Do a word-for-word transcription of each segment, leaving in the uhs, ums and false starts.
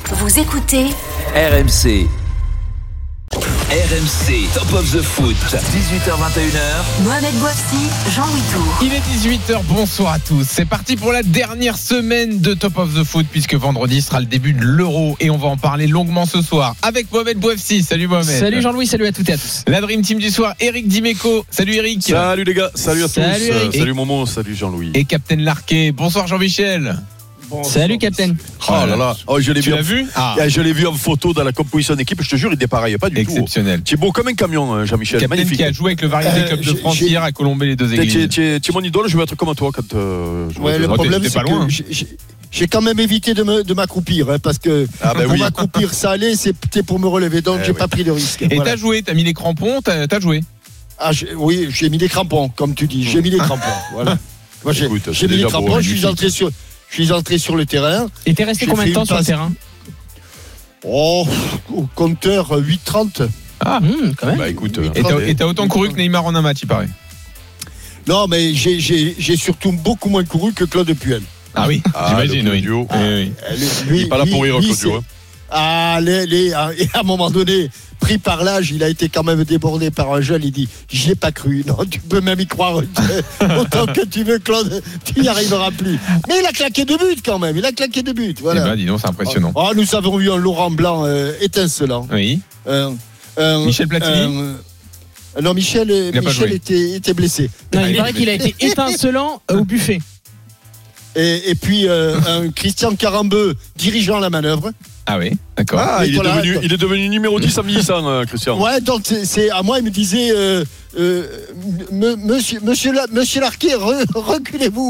Vous écoutez R M C. R M C, Top of the Foot, dix-huit heures vingt et une heures. Mohamed Bouafsi, Jean-Louis Tour. Il est dix-huit heures, bonsoir à tous. C'est parti pour la dernière semaine de Top of the Foot, puisque vendredi sera le début de l'Euro et on va en parler longuement ce soir avec Mohamed Bouafsi. Salut Mohamed. Salut Jean-Louis, salut à toutes et à tous. La Dream Team du soir, Eric Dimeco. Salut Eric. Salut les gars, salut à Salut tous. Eric. Euh, salut Momo, salut Jean-Louis. Et Captain Larquet. Bonsoir Jean-Michel. Bonsoir. Salut Captain. Oh là là, oh, je l'ai Tu vu, l'as en... vu ah. Je l'ai vu en photo dans la composition d'équipe. Je te jure, il dépareille pas du Exceptionnel. tout. Tu es beau comme un camion, Jean-Michel. Captain Magnifique. qui a joué avec le Variété Club de France hier à Colombey-les-Deux-Églises. Tu es mon idole, je veux être comme toi quand. Euh, je ouais, le être... problème, t'es c'est pas loin. que j'ai, j'ai quand même évité de, me, de m'accroupir, hein, parce que ah ben pour oui. m'accroupir, ça allait, c'était pour me relever, donc eh j'ai oui. pas pris de risque. Et voilà. t'as joué, t'as mis les crampons, t'as, t'as joué. Ah, j'ai, oui, j'ai mis des crampons, comme tu dis, j'ai mis des crampons. Voilà. Moi, j'ai, Écoute, j'ai mis des crampons, beau, je suis entré sur. Je suis entré sur le terrain. Et t'es resté J'ai combien de fait temps une sur le passe- terrain? Oh, au compteur huit trente. Ah, Mmh, quand même. Bah écoute. euh, et t'as, et t'as autant couru que Neymar en un match, il paraît. Non, mais j'ai, j'ai, j'ai surtout beaucoup moins couru que Claude Puel. Ah oui, Ah, j'imagine, le oui. Claudio. Oui, oui. Euh, Il lui- n'est pas là pour lui- rire, lui, Claudio. c'est- hein. Ah, les, les, et à un moment donné, pris par l'âge, il a été quand même débordé par un jeune. Il dit, j'y ai pas cru. Non, tu peux même y croire autant que tu veux, Claude. Tu n'y arriveras plus. Mais il a claqué deux buts quand même. Il a claqué deux buts. Eh Voilà. ben, dis donc, c'est impressionnant. Oh, nous avons eu un Laurent Blanc euh, étincelant. Oui. Euh, euh, Michel Platini euh, Non, Michel, euh, Il a pas Michel joué. était, était blessé. Non, Ah, il il paraît est- qu'il a été étincelant au buffet. Et, et puis euh, un Christian Carambeu dirigeant la manœuvre. Ah oui, d'accord. Ah, Mais il est, voilà, devenu, attends. il est devenu numéro dix à Millicent, euh, Christian. Ouais, donc c'est, c'est à moi, il me disait, euh, euh, me- monsieur, monsieur, La- monsieur Larquet, re- reculez-vous.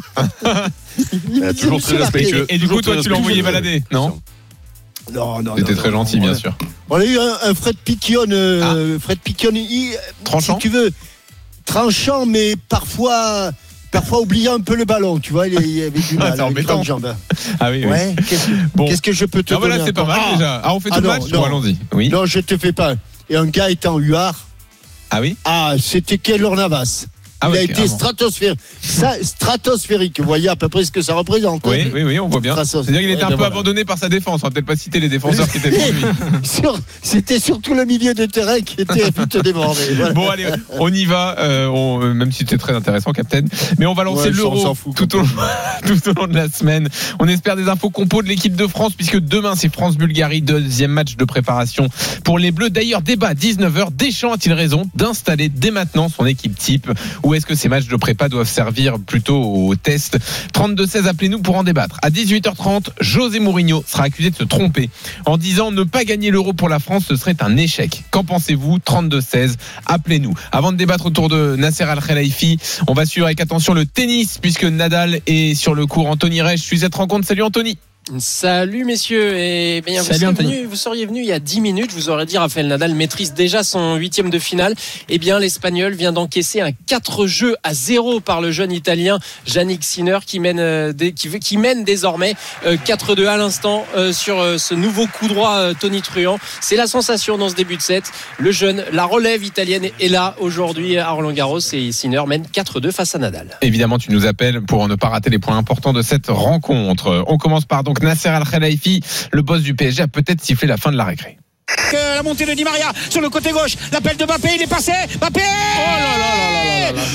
Il me Euh, disait, toujours monsieur très Larquet. respectueux. Et du coup, Toujours toi, très tu l'as envoyé respectueux. balader, non? Non, non, C'était non, très non, gentil, non, bien on a- sûr. On a eu un, un Fred Piquion, euh, Fred Piquion, il- Tranchant si tu veux, tranchant, mais parfois, parfois oubliant un peu le ballon, tu vois, il y avait du Ah, mal c'est avec embêtant. grandes jambes. Ah oui, oui. Ouais, qu'est-ce, Bon. qu'est-ce que je peux te Ah voilà, donner c'est pas encore mal Ah, déjà. Ah, on fait tout Ah le non, match? non. Bon, allons-y. Oui. Non, je te fais pas. Et un gars était en huard. Ah oui? Ah, c'était Keylor Navas. Ah il ouais, a été carrément. stratosphérique. Ça, stratosphérique. Vous voyez à peu près ce que ça représente. Oui, oui, oui, on voit bien. Stratos. C'est-à-dire qu'il était Ouais, un ben peu voilà. abandonné par sa défense. On va peut-être pas citer les défenseurs qui étaient pour lui. Sur- C'était surtout le milieu de terrain qui était vite débordé. Voilà. Bon, allez, on y va. Euh, on, euh, même si c'était très intéressant, Captain. Mais on va lancer Ouais, ça, on l'Euro s'en fout, tout, au long, tout au long de la semaine. On espère des infos compos de l'équipe de France, puisque demain, c'est France-Bulgarie, deuxième match de préparation pour les Bleus. D'ailleurs, débat, dix-neuf heures. Deschamps a-t-il raison d'installer dès maintenant son équipe type? Ou est-ce que ces matchs de prépa doivent servir plutôt au test? Trente-deux seize, appelez-nous pour en débattre. À dix-huit heures trente, José Mourinho sera accusé de se tromper en disant ne pas gagner l'Euro pour la France, ce serait un échec. Qu'en pensez-vous? Trente-deux seize, appelez-nous. Avant de débattre autour de Nasser Al-Khelaifi, on va suivre avec attention le tennis, puisque Nadal est sur le court. Anthony Reich suit cette rencontre. Salut Anthony. Salut messieurs, et bien vous, Salut, seriez Anthony. venu, vous seriez venu il y a dix minutes, je vous aurais dit Rafael Nadal maîtrise déjà son huitième de finale. Eh bien l'Espagnol vient d'encaisser un quatre jeux à zéro par le jeune Italien Jannik Sinner qui mène, euh, des- qui, veut- qui mène désormais euh, quatre deux à l'instant euh, sur euh, ce nouveau coup droit euh, Tony Truant. C'est la sensation dans ce début de set. Le jeune, la relève italienne est là aujourd'hui à Roland Garros et Sinner mène quatre deux face à Nadal. Évidemment, tu nous appelles pour ne pas rater les points importants de cette rencontre. On commence par donc Nasser Al-Khelaifi, le boss du P S G, a peut-être sifflé la fin de la récré. Que la montée de Di Maria sur le côté gauche, l'appel de Mbappé, il est passé, Mbappé. Oh là là là là là là.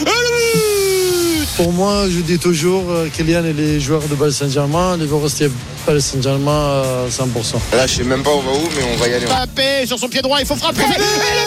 Le but. Pour moi, je dis toujours, euh, Kylian est le joueur de Paris Saint-Germain, il veut rester Paris Saint-Germain à cent pour cent. Là, je sais même pas on va où, mais on va y aller. Mbappé sur son pied droit, il faut frapper. Et le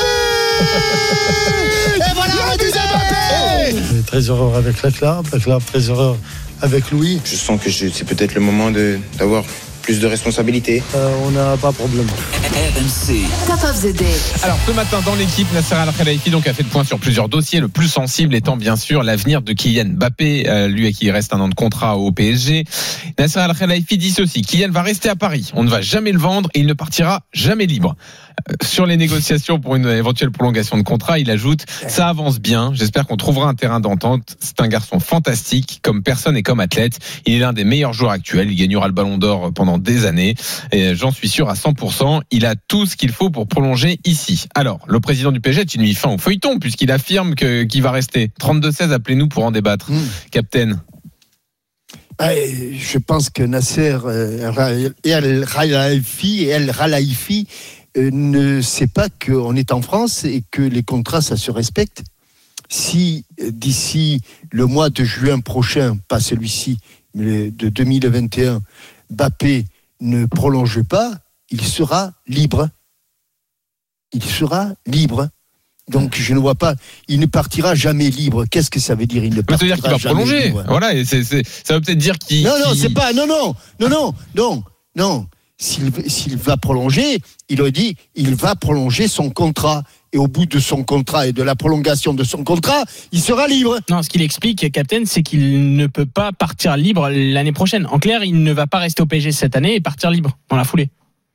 but. Et voilà le but de Mbappé. Il est très heureux avec la club, la club très heureux avec lui. Je sens que je- c'est peut-être le moment de, d'avoir plus de responsabilités. Euh, on n'a pas de problème. R M C. Top of the Day. Alors ce matin dans l'équipe, Nasser Al-Khelaifi donc a fait le point sur plusieurs dossiers, le plus sensible étant bien sûr l'avenir de Kylian Mbappé, euh, lui à qui il reste un an de contrat au P S G. Nasser Al-Khelaifi dit ceci: Kylian va rester à Paris, on ne va jamais le vendre et il ne partira jamais libre. Euh, sur les négociations pour une éventuelle prolongation de contrat, il ajoute: ça avance bien, j'espère qu'on trouvera un terrain d'entente. C'est un garçon fantastique comme personne et comme athlète, il est l'un des meilleurs joueurs actuels, il gagnera le Ballon d'Or pendant des années et j'en suis sûr à cent pour cent, il a tout ce qu'il faut pour prolonger ici. Alors, le président du P S G a-t-il mis fin au feuilleton puisqu'il affirme que, qu'il va rester? Trente-deux seize, appelez-nous pour en débattre. Mmh. Captain. Je pense que Nasser El Khelaifi El Khelaifi ne sait pas qu'on est en France et que les contrats, ça se respecte. Si d'ici le mois de juin prochain, pas celui-ci, mais de deux mille vingt et un, Mbappé ne prolonge pas, il sera libre. Il sera libre. Donc je ne vois pas, il ne partira jamais libre. Qu'est-ce que ça veut dire? Il ne partira ça veut dire qu'il va jamais prolonger. libre. Voilà, et c'est, c'est, ça veut peut-être dire qu'il. Non, non, qu'il... c'est pas. Non, non, non, non, non, non. S'il, s'il va prolonger, il aurait dit, il va prolonger son contrat. Et au bout de son contrat et de la prolongation de son contrat, il sera libre. Non, ce qu'il explique, Captain, c'est qu'il ne peut pas partir libre l'année prochaine. En clair, il ne va pas rester au P S G cette année et partir libre dans la foulée.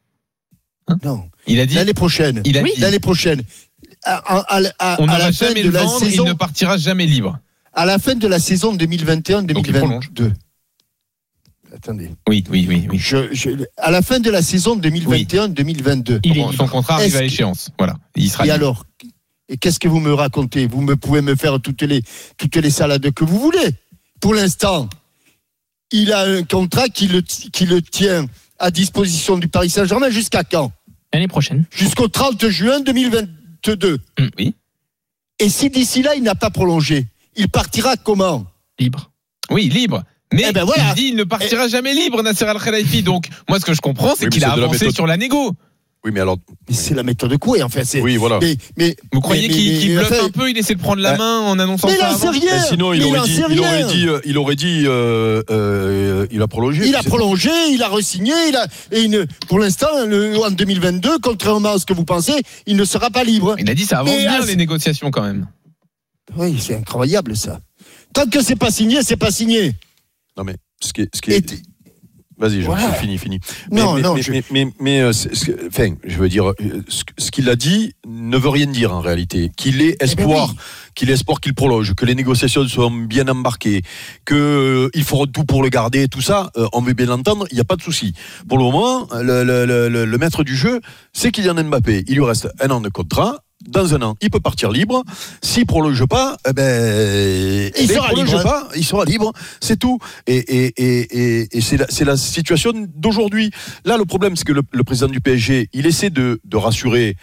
Hein non. Il a dit. L'année prochaine. Il a oui, dit. L'année prochaine. À, à, à, On ne à va la fin jamais de le la vendre, saison. il ne partira jamais libre. À la fin de la saison deux mille vingt et un deux mille vingt-deux. Attendez. Oui, oui, oui, oui. Je, je, à la fin de la saison deux mille vingt et un deux mille vingt-deux. Il est son contrat arrive à échéance. Voilà. Il sera et libre. alors, et qu'est-ce que vous me racontez? Vous me pouvez me faire toutes les, toutes les salades que vous voulez. Pour l'instant, il a un contrat qui le, qui le tient à disposition du Paris Saint-Germain jusqu'à quand? L'année prochaine. Jusqu'au trente juin deux mille vingt-deux. Mmh, oui. Et si d'ici là, il n'a pas prolongé, il partira comment? Libre. Oui, libre. Mais eh ben voilà. il dit il ne partira eh... jamais libre, Nasser El Khelaifi. Donc, moi, ce que je comprends, c'est oui, qu'il a avancé sur la négo. Oui, mais alors. Mais c'est la méthode Coué, en fait. C'est... Oui, voilà. Mais, mais, Vous croyez mais, qu'il, mais, qu'il mais, bluffe enfin... un peu, il essaie de prendre la euh... main en annonçant mais ça? Mais il en sait rien. Et sinon, il, mais aurait il, dit, il aurait dit, euh, il aurait dit, euh, euh, il a prolongé. Il a prolongé, il a re-signé, il a, et il, pour l'instant, le, en deux mille vingt-deux, contrairement à ce que vous pensez, il ne sera pas libre. Il a dit ça avance mais bien, à... les négociations, quand même. Oui, c'est incroyable, ça. Tant que c'est pas signé, c'est pas signé. Non, mais ce qui est. Ce qui est... Et Vas-y, je voilà. fini, fini. Mais, non, mais, non, mais, je... mais, mais, mais euh, enfin, je veux dire, ce, ce qu'il a dit ne veut rien dire en réalité. Qu'il ait espoir, eh ben oui. qu'il ait espoir qu'il prolonge, que les négociations soient bien embarquées, qu'il euh, fera tout pour le garder, tout ça, euh, on veut bien l'entendre, il n'y a pas de souci. Pour le moment, le, le, le, le maître du jeu, c'est Kylian Mbappé. Il lui reste un an de contrat. Dans un an, il peut partir libre. S'il prolonge pas, eh ben, il, sera prolonge libre. pas, il sera libre. C'est tout. Et, et, et, et, et c'est, la, c'est la situation d'aujourd'hui. Là, le problème, c'est que le, le président du P S G, il essaie de, de rassurer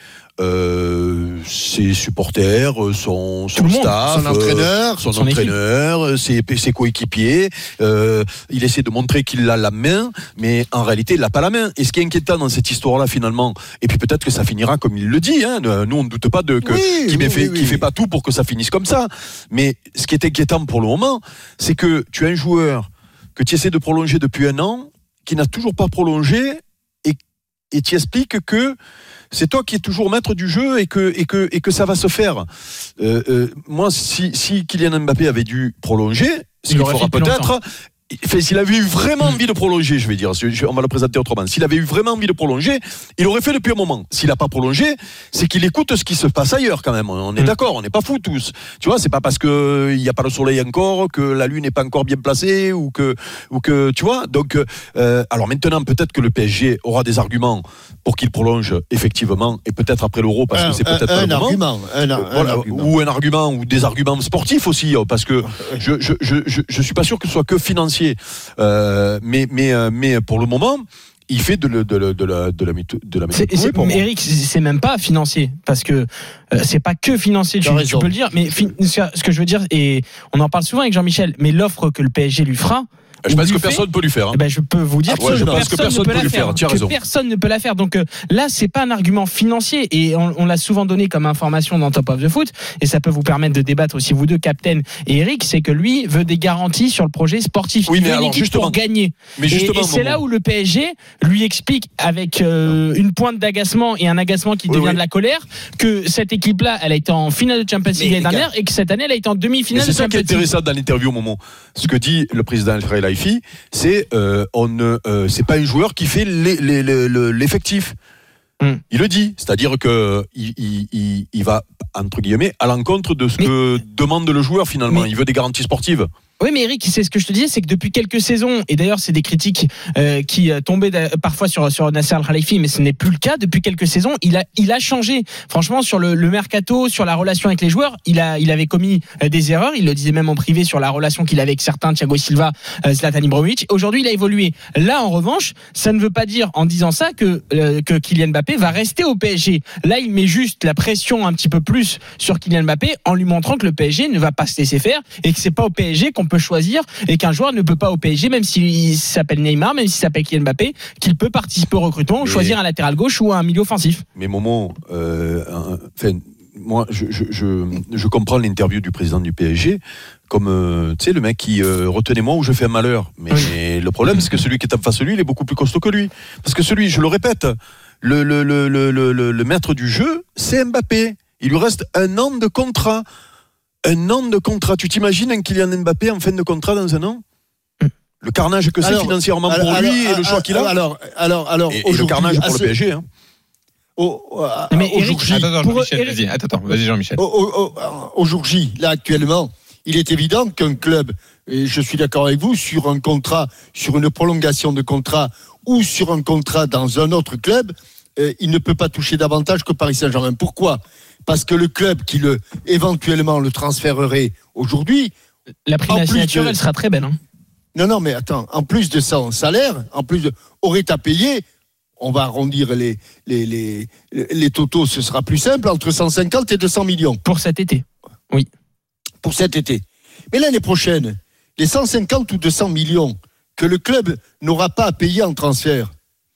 euh, ses supporters, son, son staff, son entraîneur, son, son entraîneur, ses, ses coéquipiers. Euh, il essaie de montrer qu'il a la main, mais en réalité, il n'a pas la main. Et ce qui est inquiétant dans cette histoire-là, finalement, et puis peut-être que ça finira comme il le dit. Hein, nous, on ne doute pas de que oui, qu'il ne oui, fait, oui. qu'il fait pas tout pour que ça finisse comme ça. Mais ce qui est inquiétant pour le moment, c'est que tu as un joueur que tu essaies de prolonger depuis un an, qui n'a toujours pas prolongé, et, et tu expliques que c'est toi qui es toujours maître du jeu et que, et que, et que ça va se faire. Euh, euh, moi, si, si Kylian Mbappé avait dû prolonger, ce qu'il fera peut-être, enfin, s'il avait eu vraiment envie de prolonger, je vais dire, on va le présenter autrement, s'il avait eu vraiment envie de prolonger, il aurait fait depuis un moment. S'il n'a pas prolongé, c'est qu'il écoute ce qui se passe ailleurs quand même. On est mmh. d'accord, on n'est pas fous tous. Tu vois, c'est pas parce qu'il n'y a pas le soleil encore, que la lune n'est pas encore bien placée, ou que, ou que tu vois. Donc, euh, alors maintenant, peut-être que le P S G aura des arguments pour qu'il prolonge effectivement, et peut-être après l'Euro, parce un, que c'est peut-être un, pas le argument, moment. Un, un, voilà, un argument. Ou un argument, ou des arguments sportifs aussi, parce que je, je, je, je, je suis pas sûr que ce soit que financier. Euh, mais, mais, mais pour le moment, il fait de, de, de, de la de la méthode de la méthode. C'est, c'est, mais Eric, c'est même pas financier parce que euh, c'est pas que financier. Tu, tu peux le dire, mais fin, ce que je veux dire, et on en parle souvent avec Jean-Michel, mais l'offre que le P S G lui fera. Je pense que personne ne peut lui faire. Hein. Eh ben, je peux vous dire ah, ouais, je pense que personne ne peut, peut lui faire. faire. Tu as raison. Personne ne peut la faire. Donc euh, là, c'est pas un argument financier et on, on l'a souvent donné comme information dans Top of the Foot et ça peut vous permettre de débattre aussi vous deux, Captain et Eric, c'est que lui veut des garanties sur le projet sportif. Oui, il mais veut alors, une équipe justement, pour gagner. Mais justement, et, et c'est là où le P S G lui explique avec euh, une pointe d'agacement et un agacement qui oui, devient oui. de la colère que cette équipe-là, elle a été en finale de Champions League l'année dernière et que cette année, elle a été en demi-finale de Champions League. C'est ça qui est intéressant dans l'interview au moment. Ce que dit le président El Khelaifi, c'est Euh, on, euh, c'est pas un joueur qui fait les, les, les, l'effectif. Mm. Il le dit, c'est-à-dire que il, il, il va entre guillemets à l'encontre de ce mais, que demande le joueur finalement. Mais, il veut des garanties sportives. Oui, mais Eric, c'est ce que je te disais, c'est que depuis quelques saisons, et d'ailleurs c'est des critiques euh, qui euh, tombaient da- parfois sur sur Nasser Al-Khelaifi, mais ce n'est plus le cas. Depuis quelques saisons, il a il a changé. Franchement, sur le, le mercato, sur la relation avec les joueurs, il a il avait commis euh, des erreurs. Il le disait même en privé sur la relation qu'il avait avec certains, Thiago Silva, euh, Zlatan Ibrahimovic. Aujourd'hui, il a évolué. Là, en revanche, ça ne veut pas dire en disant ça que euh, que Kylian Mbappé va rester au P S G. Là, il met juste la pression un petit peu plus sur Kylian Mbappé en lui montrant que le P S G ne va pas se laisser faire et que c'est pas au P S G qu'on peut choisir et qu'un joueur ne peut pas au P S G, même s'il s'appelle Neymar, même s'il s'appelle Kylian Mbappé, qu'il peut participer au recrutement, mais, choisir un latéral gauche ou un milieu offensif. Mais Momo, euh, enfin, moi, je, je, je, je comprends l'interview du président du P S G comme, euh, tu sais, le mec qui euh, retenez-moi ou je fais un malheur. Mais, oui. mais le problème, c'est que celui qui est en face de lui, il est beaucoup plus costaud que lui. Parce que celui, je le répète, le, le, le, le, le, le, le maître du jeu, c'est Mbappé. Il lui reste un an de contrat. Un an de contrat. Tu t'imagines un Kylian Mbappé en fin de contrat dans un an ? Le carnage que c'est Alors, financièrement pour alors, lui alors, et le choix qu'il a. Alors, alors, alors, et, et le carnage pour le P S G. Hein. Au, au, mais au Eric, jour J, Attends, attends, pour Jean-Michel, Eric- vas-y. Attends, attends, vas-y, Jean-Michel. au, au, au, au jour J, là actuellement, il est évident qu'un club, et je suis d'accord avec vous, sur un contrat, sur une prolongation de contrat ou sur un contrat dans un autre club, euh, il ne peut pas toucher davantage que Paris Saint-Germain. Pourquoi ? Parce que le club qui le éventuellement le transférerait aujourd'hui, La prime En de la plus signature, de- elle sera très belle. Hein. non non mais attends, en plus de son salaire, en plus de aurait à payer, on va arrondir les les les les totaux, ce sera plus simple, entre cent cinquante et deux cents millions Pour cet été. pour cet été. Mais l'année prochaine, les cent cinquante ou deux cents millions que le club n'aura pas à payer en transfert,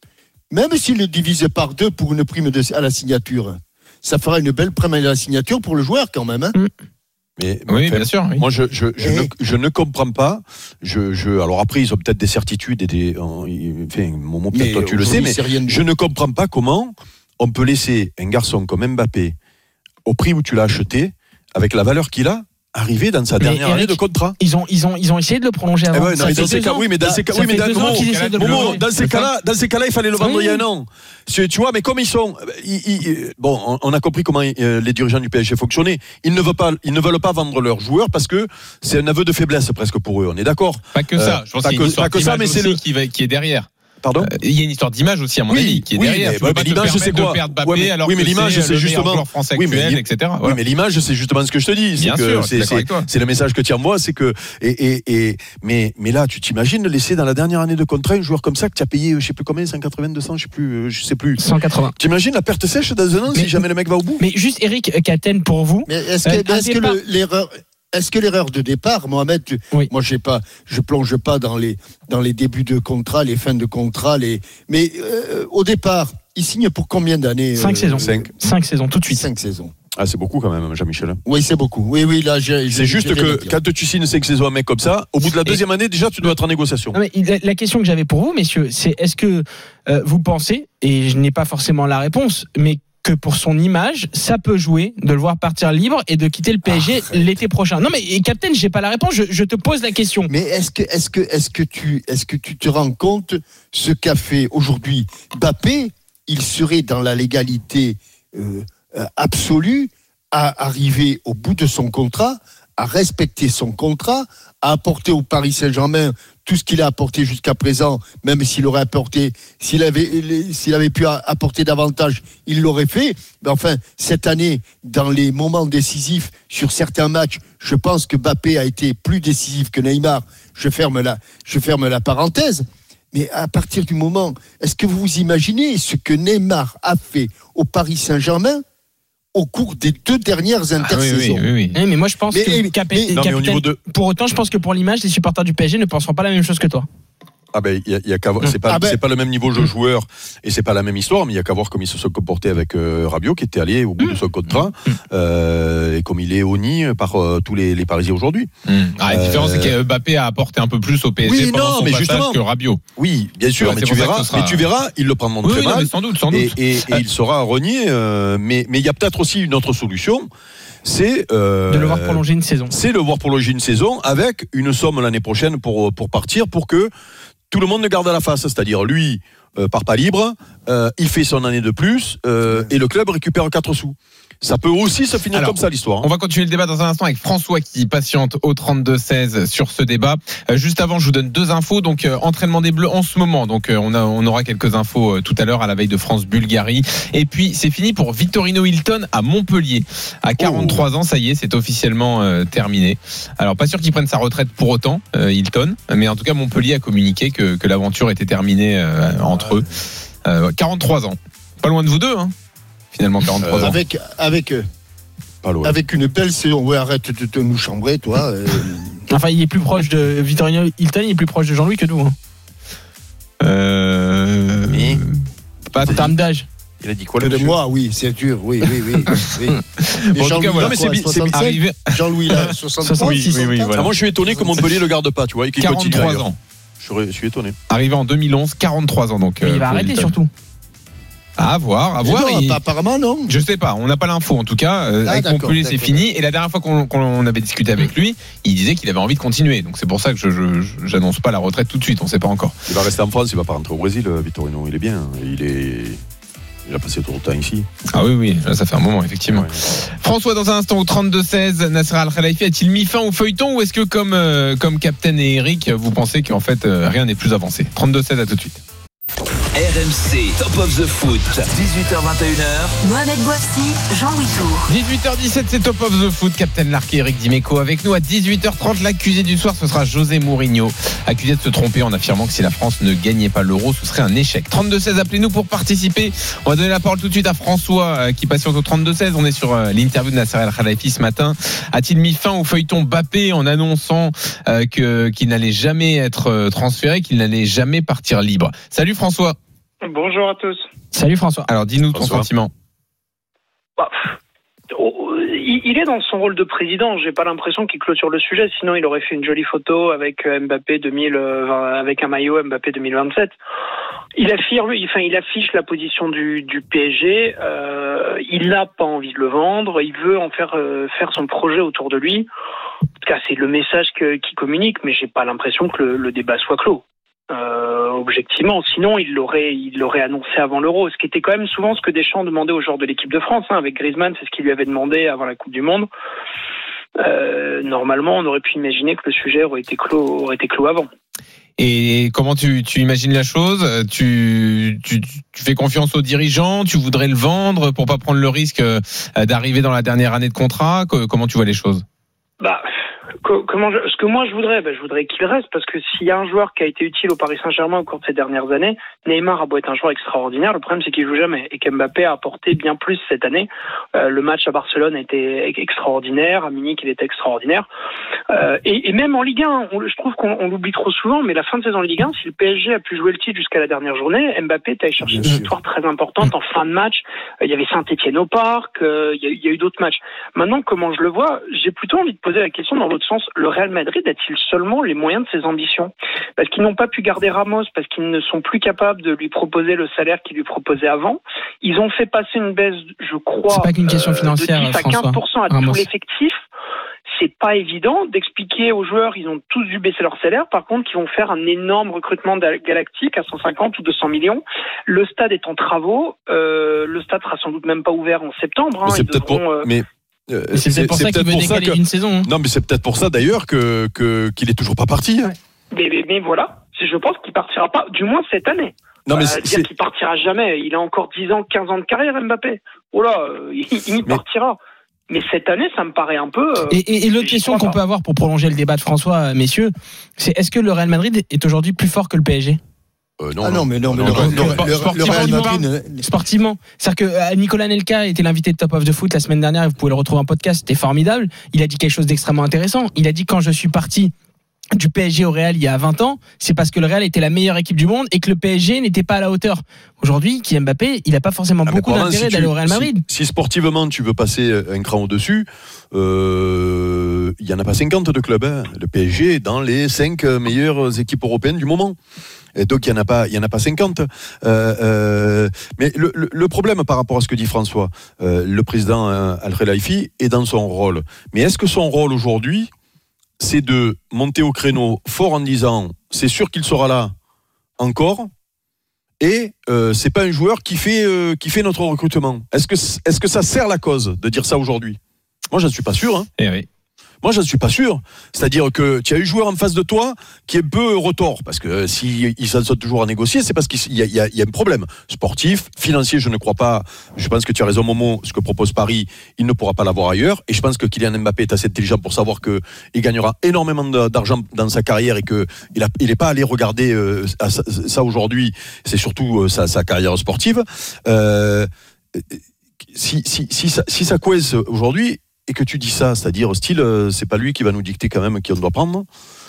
même s'il le divise par deux pour une prime de, à la signature, ça fera une belle prime à la signature pour le joueur quand même. Hein. Mais, Oui, enfin, bien sûr. Oui. Moi, je, je, je, Et- ne, je ne comprends pas. Je, je, alors après, ils ont peut-être des certitudes et des. Enfin, Momo, peut-être toi, tu le sais, aujourd'hui, mais c'est rien de- je ne comprends pas comment on peut laisser un garçon comme Mbappé, au prix où tu l'as acheté, avec la valeur qu'il a, arriver dans sa Mais dernière Eric, année de contrat. Ils ont, ils ont, ils ont essayé de le prolonger Eh avant. ouais, non, Ça mais fait dans ces deux cas, ans. oui, mais dans ces cas, Ça oui, mais fait dans, deux ans Momo, qu'ils essaient de le Momo, prolonger. dans ces cas-là, dans ces cas-là, il fallait le vendre Oui. il y a un an. Tu tu vois, mais comme ils sont, ils- ils- bon, on- on a compris comment euh, les dirigeants du P S G fonctionnaient. Ils ne veulent pas, ils ne veulent pas vendre leurs joueurs parce que c'est un aveu de faiblesse presque pour eux. On est d'accord. Pas que Euh, ça. Je pense pas qu'il y a une que- histoire pas que ça, d'image mais c'est aussi le- qui, va, qui est derrière. Pardon. Euh, Il y a une histoire d'image aussi, à mon Oui, avis, qui est oui, derrière. mais- Tu peux ouais, pas mais te l'image, c'est permettre quoi de perdre Mbappé Ouais, mais- alors oui, mais que l'image, c'est c'est le justement- meilleur joueur français oui, mais actuel, l'im- et cetera. Voilà. Oui, mais l'image, c'est justement ce que je te dis. C'est Bien que sûr, je suis c'est, d'accord c'est, avec toi. c'est le message que tiens moi, c'est que et et et mais mais là, tu t'imagines de laisser dans la dernière année de contrat un joueur comme ça que tu as payé, je sais plus combien, cent quatre-vingts, deux cents, je sais plus, euh, je sais plus. cent quatre-vingts. T'imagines la perte sèche dans un an Mais- si jamais le mec va au bout. Mais juste, Eric, Captain, pour vous, Mais est-ce que, Euh, un est-ce que départ- le- l'erreur, est-ce que l'erreur de départ, Mohamed, tu- Oui. moi j'ai pas, je plonge pas dans les dans les débuts de contrat, les fins de contrat, les, mais euh, au départ, il signe pour combien d'années cinq euh, saisons. cinq. cinq saisons, tout de suite. Cinq saisons. Ah, c'est beaucoup quand même, Jean-Michel. Oui, c'est beaucoup. Oui, oui, là, j'ai, C'est j'ai- juste j'ai rien que à dire. quand tu signes cinq saisons à un mec comme ça, au bout de la deuxième année, déjà, tu dois être en négociation. Non, mais la, la question que j'avais pour vous, messieurs, c'est est-ce que euh, vous pensez, et je n'ai pas forcément la réponse, mais que pour son image, ça peut jouer de le voir partir libre et de quitter le P S G Arrête. l'été prochain. Non, mais et Captain, j'ai pas la réponse. Je, je te pose la question. Mais est-ce que, est-ce que, est-ce que tu, est-ce que tu te rends compte ce qu'a fait aujourd'hui Mbappé? Il serait dans la légalité euh, euh, absolue à arriver au bout de son contrat, à respecter son contrat, à apporter au Paris Saint-Germain tout ce qu'il a apporté jusqu'à présent, même s'il aurait apporté, s'il avait, s'il avait pu apporter davantage, il l'aurait fait. Mais enfin, cette année, dans les moments décisifs, sur certains matchs, je pense que Mbappé a été plus décisif que Neymar. Je ferme la, je ferme la parenthèse. Mais à partir du moment, est-ce que vous vous imaginez ce que Neymar a fait au Paris Saint-Germain au cours des deux dernières Ah, oui, intersaisons? oui, oui, oui. Eh, mais moi, je pense Mais- que mais- Cap- mais- Non, mais au Captain- niveau de. pour autant, je pense que pour l'image, les supporters du P S G ne penseront pas la même chose que toi. Ah ben, il y a, il y a qu'à voir. C'est pas, Ah ben- c'est pas le même niveau de joueur et c'est pas la même histoire, mais il y a qu'à voir comment ils se sont comportés avec euh, Rabiot, qui était allé au bout de son contrat, euh, et comme il est honni par euh, tous les, les Parisiens aujourd'hui. Hum. Ah, la Euh, différence, c'est que Mbappé a apporté un peu plus au P S G Oui, pendant non, son mais passage justement. que Rabiot. Oui, bien sûr, Ouais, mais, c'est tu pour ça verras, que ce sera- mais tu verras, il le prendront Oui, très oui, non, mal. mais sans doute, sans doute. Et, et- et il sera renié, euh, mais mais il y a peut-être aussi une autre solution, c'est euh, De le voir prolonger une saison. c'est le voir prolonger une saison avec une somme l'année prochaine pour pour partir, pour que tout le monde ne garde à la face, c'est-à-dire lui euh, part pas libre, euh, il fait son année de plus euh, et le club récupère quatre sous. Ça peut aussi se finir Alors, comme ça l'histoire. Hein. On va continuer le débat dans un instant avec François qui patiente au trente-deux seize sur ce débat. Euh, juste avant, je vous donne deux infos. Donc, euh, entraînement des Bleus en ce moment. Donc, euh, on, a, on aura quelques infos euh, tout à l'heure à la veille de France-Bulgarie. Et puis, c'est fini pour Victorino Hilton à Montpellier. À quarante-trois oh. ans, ça y est, c'est officiellement euh, terminé. Alors, pas sûr qu'il prenne sa retraite pour autant, euh, Hilton. Mais en tout cas, Montpellier a communiqué que, que l'aventure était terminée euh, entre eux. Euh, quarante-trois ans. Pas loin de vous deux, hein. Finalement, quarante-trois euh, ans. Avec, avec, Pas loin. avec une belle saison. Ouais, arrête de te nous chambrer, toi. Euh... Enfin, il est plus proche de Victorino Hilton, il est plus proche de Jean-Louis que nous. Hein. Euh. Mais... Pas en termes d'âge. Il a dit quoi que de moi, oui, c'est sûr. Oui, oui, oui. oui. Bon, en tout cas, voilà. Non, mais c'est, quoi, c'est arrivé. Jean-Louis, là, soixante-trois, oui, oui, oui, voilà. Ah, moi, je suis étonné que Montpellier le garde pas, tu vois, et qu'il continue. quarante-trois ans. Je suis, je suis étonné. Arrivé en deux mille onze, quarante-trois ans. Donc, mais euh, il va arrêter Hilton. surtout. À voir, à voir. Non, il... apparemment, non. Je sais pas, on n'a pas l'info en tout cas. Euh, Ah, avec d'accord, Montpellier, c'est d'accord. fini. Et la dernière fois qu'on, qu'on avait discuté avec lui, il disait qu'il avait envie de continuer. Donc c'est pour ça que je, je, je j'annonce pas la retraite tout de suite. On sait pas encore. Il va rester en France, il va pas rentrer au Brésil, Victorino. Il est bien. Il est. Il a passé trop de temps ici. Ah oui, oui, là, ça fait un moment, effectivement. Ouais. François, dans un instant, au trente-deux seize, Nasser Al-Khelaifi a-t-il mis fin au feuilleton ou est-ce que, comme, euh, comme Captain et Eric, vous pensez qu'en fait, euh, rien n'est plus avancé? trente-deux seize, à tout de suite. R M C Top of the Foot, dix-huit heures vingt et une heures. Mohamed Bouafsi, Jean Witour. dix-huit heures dix-sept, c'est Top of the Foot. Captain Lark et Eric Dimeco avec nous à dix-huit heures trente. L'accusé du soir, ce sera José Mourinho, accusé de se tromper en affirmant que si la France ne gagnait pas l'Euro, ce serait un échec. trente-deux seize, appelez-nous pour participer. On va donner la parole tout de suite à François euh, qui patiente au trente-deux seize. On est sur euh, l'interview de Nasser Al-Khelaifi ce matin. A-t-il mis fin au feuilleton Mbappé en annonçant euh, que, qu'il n'allait jamais être euh, transféré, qu'il n'allait jamais partir libre? Salut François. Bonjour à tous. Salut François. Alors dis-nous ton François. sentiment. Bah, oh, il est dans son rôle de président. J'ai pas l'impression qu'il clôture le sujet. Sinon, il aurait fait une jolie photo avec Mbappé deux mille vingt, avec un maillot Mbappé deux mille vingt-sept. Il affirme, enfin, il affiche la position du, du P S G. Euh, il n'a pas envie de le vendre. Il veut en faire euh, faire son projet autour de lui. En tout cas, c'est le message que, qu'il communique. Mais j'ai pas l'impression que le, le débat soit clos. Euh, objectivement, sinon il l'aurait, il l'aurait annoncé avant l'Euro, ce qui était quand même souvent ce que Deschamps demandait aux joueurs de l'équipe de France, hein, avec Griezmann, c'est ce qu'il lui avait demandé avant la Coupe du Monde. Euh, normalement, on aurait pu imaginer que le sujet aurait été clos, aurait été clos avant. Et comment tu, tu imagines la chose? tu, tu, tu fais confiance aux dirigeants? Tu voudrais le vendre pour pas prendre le risque d'arriver dans la dernière année de contrat? Comment tu vois les choses? Bah, comment je, ce que moi je voudrais, bah, je voudrais qu'il reste, parce que s'il y a un joueur qui a été utile au Paris Saint-Germain au cours de ces dernières années, Neymar a beau être un joueur extraordinaire, le problème c'est qu'il joue jamais, et qu'Mbappé a apporté bien plus cette année. Euh, le match à Barcelone a été extraordinaire, à Munich il était extraordinaire, euh, et, et même en Ligue un, on, je trouve qu'on on l'oublie trop souvent, mais la fin de saison de Ligue un, si le P S G a pu jouer le titre jusqu'à la dernière journée, Mbappé est allé chercher une victoire très importante en fin de match. Il y avait Saint-Etienne au Parc, euh, il, y a, il y a eu d'autres matchs. Maintenant, comment je le vois, j'ai plutôt envie de poser la question dans l'autre sens. Le Real Madrid a-t-il seulement les moyens de ses ambitions? Parce qu'ils n'ont pas pu garder Ramos, parce qu'ils ne sont plus capables de lui proposer le salaire qu'ils lui proposaient avant. Ils ont fait passer une baisse, je crois, c'est pas qu'une question financière, euh, de dix à quinze pour cent à Ramos. tout l'effectif. C'est pas évident d'expliquer aux joueurs, ils ont tous dû baisser leur salaire, par contre, qu'ils vont faire un énorme recrutement galactique à cent cinquante ou deux cents millions. Le stade est en travaux, euh, le stade sera sans doute même pas ouvert en septembre. Hein, mais c'est ils peut-être devront, pour... euh, mais... Euh, c'est, c'est peut-être pour ça qu'il veut décaler que... une saison. Hein. Non, mais c'est peut-être pour ça d'ailleurs que, que, qu'il est toujours pas parti. Hein. Mais, mais, mais voilà, je pense qu'il partira pas, du moins cette année. Non, mais euh, c'est, dire c'est... qu'il partira jamais. Il a encore dix ans, quinze ans de carrière, Mbappé. Oh là, euh, il, il y partira. Mais cette année, ça me paraît un peu. Euh, et, et, et l'autre question qu'on pas. peut avoir pour prolonger le débat de François, messieurs, c'est est-ce que le Real Madrid est aujourd'hui plus fort que le P S G? Euh, non, ah non, mais non, mais non, le, non, le, non, le, le Real Madrid sportivement, c'est-à-dire que Nicolas Anelka était l'invité de Top of the Foot la semaine dernière, vous pouvez le retrouver en podcast, c'était formidable. Il a dit quelque chose d'extrêmement intéressant. Il a dit quand je suis parti du P S G au Real il y a vingt ans, c'est parce que le Real était la meilleure équipe du monde et que le P S G n'était pas à la hauteur. Aujourd'hui, Kylian Mbappé, il n'a pas forcément ah beaucoup d'intérêt si d'aller tu, au Real Madrid. Si, si sportivement tu veux passer un cran au-dessus, euh, il n'y en a pas cinquante de clubs. Hein. Le P S G est dans les cinq meilleures équipes européennes du moment. Et donc il n'y en a pas, il y en a pas cinquante. Euh, euh, mais le, le, le problème par rapport à ce que dit François, euh, le président euh, Al-Khelaifi est dans son rôle. Mais est-ce que son rôle aujourd'hui, c'est de monter au créneau fort en disant c'est sûr qu'il sera là encore, et euh, c'est pas un joueur qui fait euh, qui fait notre recrutement. Est-ce que est-ce que ça sert la cause de dire ça aujourd'hui? Moi, je ne suis pas sûr. Hein. Eh oui. Moi, je ne suis pas sûr. C'est-à-dire que tu as eu un joueur en face de toi qui est un peu retors. Parce que euh, s'il s'en sort toujours à négocier, c'est parce qu'il y a, il y a, il y a un problème. Sportif, financier, je ne crois pas. Je pense que tu as raison, Momo. Ce que propose Paris, il ne pourra pas l'avoir ailleurs. Et je pense que Kylian Mbappé est assez intelligent pour savoir qu'il gagnera énormément d'argent dans sa carrière et qu'il n'est il pas allé regarder euh, ça, ça aujourd'hui. C'est surtout euh, sa, sa carrière sportive. Euh, si, si, si, ça, si ça coince aujourd'hui, et que tu dis ça, c'est-à-dire style, euh, c'est pas lui qui va nous dicter quand même qui on doit prendre,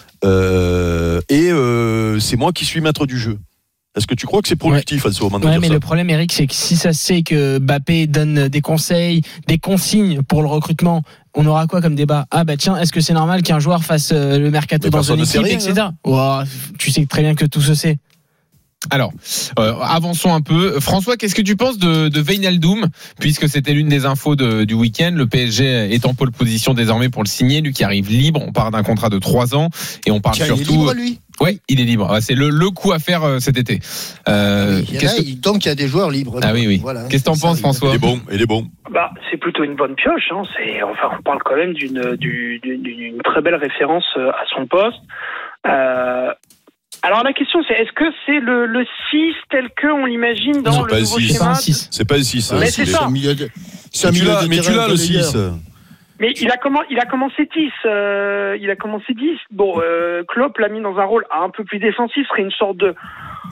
euh, et euh, c'est moi qui suis maître du jeu. Est-ce que tu crois que c'est productif ouais. à ce moment de ouais, dire mais ça? Le problème, Eric, c'est que si ça se sait que Mbappé donne des conseils, des consignes pour le recrutement, on aura quoi comme débat? Ah bah tiens, est-ce que c'est normal qu'un joueur fasse le mercato mais dans une équipe, rien, et cetera. Hein. Oh, tu sais très bien que tout se sait. Alors, euh, avançons un peu. François, qu'est-ce que tu penses de, de Wijnaldum, puisque c'était l'une des infos de, du week-end, le P S G est en pole position désormais pour le signer, lui qui arrive libre, on parle d'un contrat de trois ans, et on parle Tiens, surtout... Il est libre, lui. Oui, il est libre. C'est le, le coup à faire euh, cet été. Euh, il y a, que... Donc il y a des joueurs libres. Ah oui, oui. Voilà. Qu'est-ce que t'en penses, François? Il est bon, il est bon. Bah, c'est plutôt une bonne pioche. Hein. C'est, enfin, on parle quand même d'une, d'une, d'une très belle référence à son poste. Euh... Alors la question c'est, est-ce que c'est le, le six tel qu'on l'imagine dans non, le nouveau schéma? C'est pas un six. C'est pas un six. Mais c'est ça. C'est un milieu de mais tu l'as le six. Mais il a, comment, il a commencé dix. Euh, il a commencé dix. Bon, euh, Klopp l'a mis dans un rôle un peu plus défensif, serait une sorte de,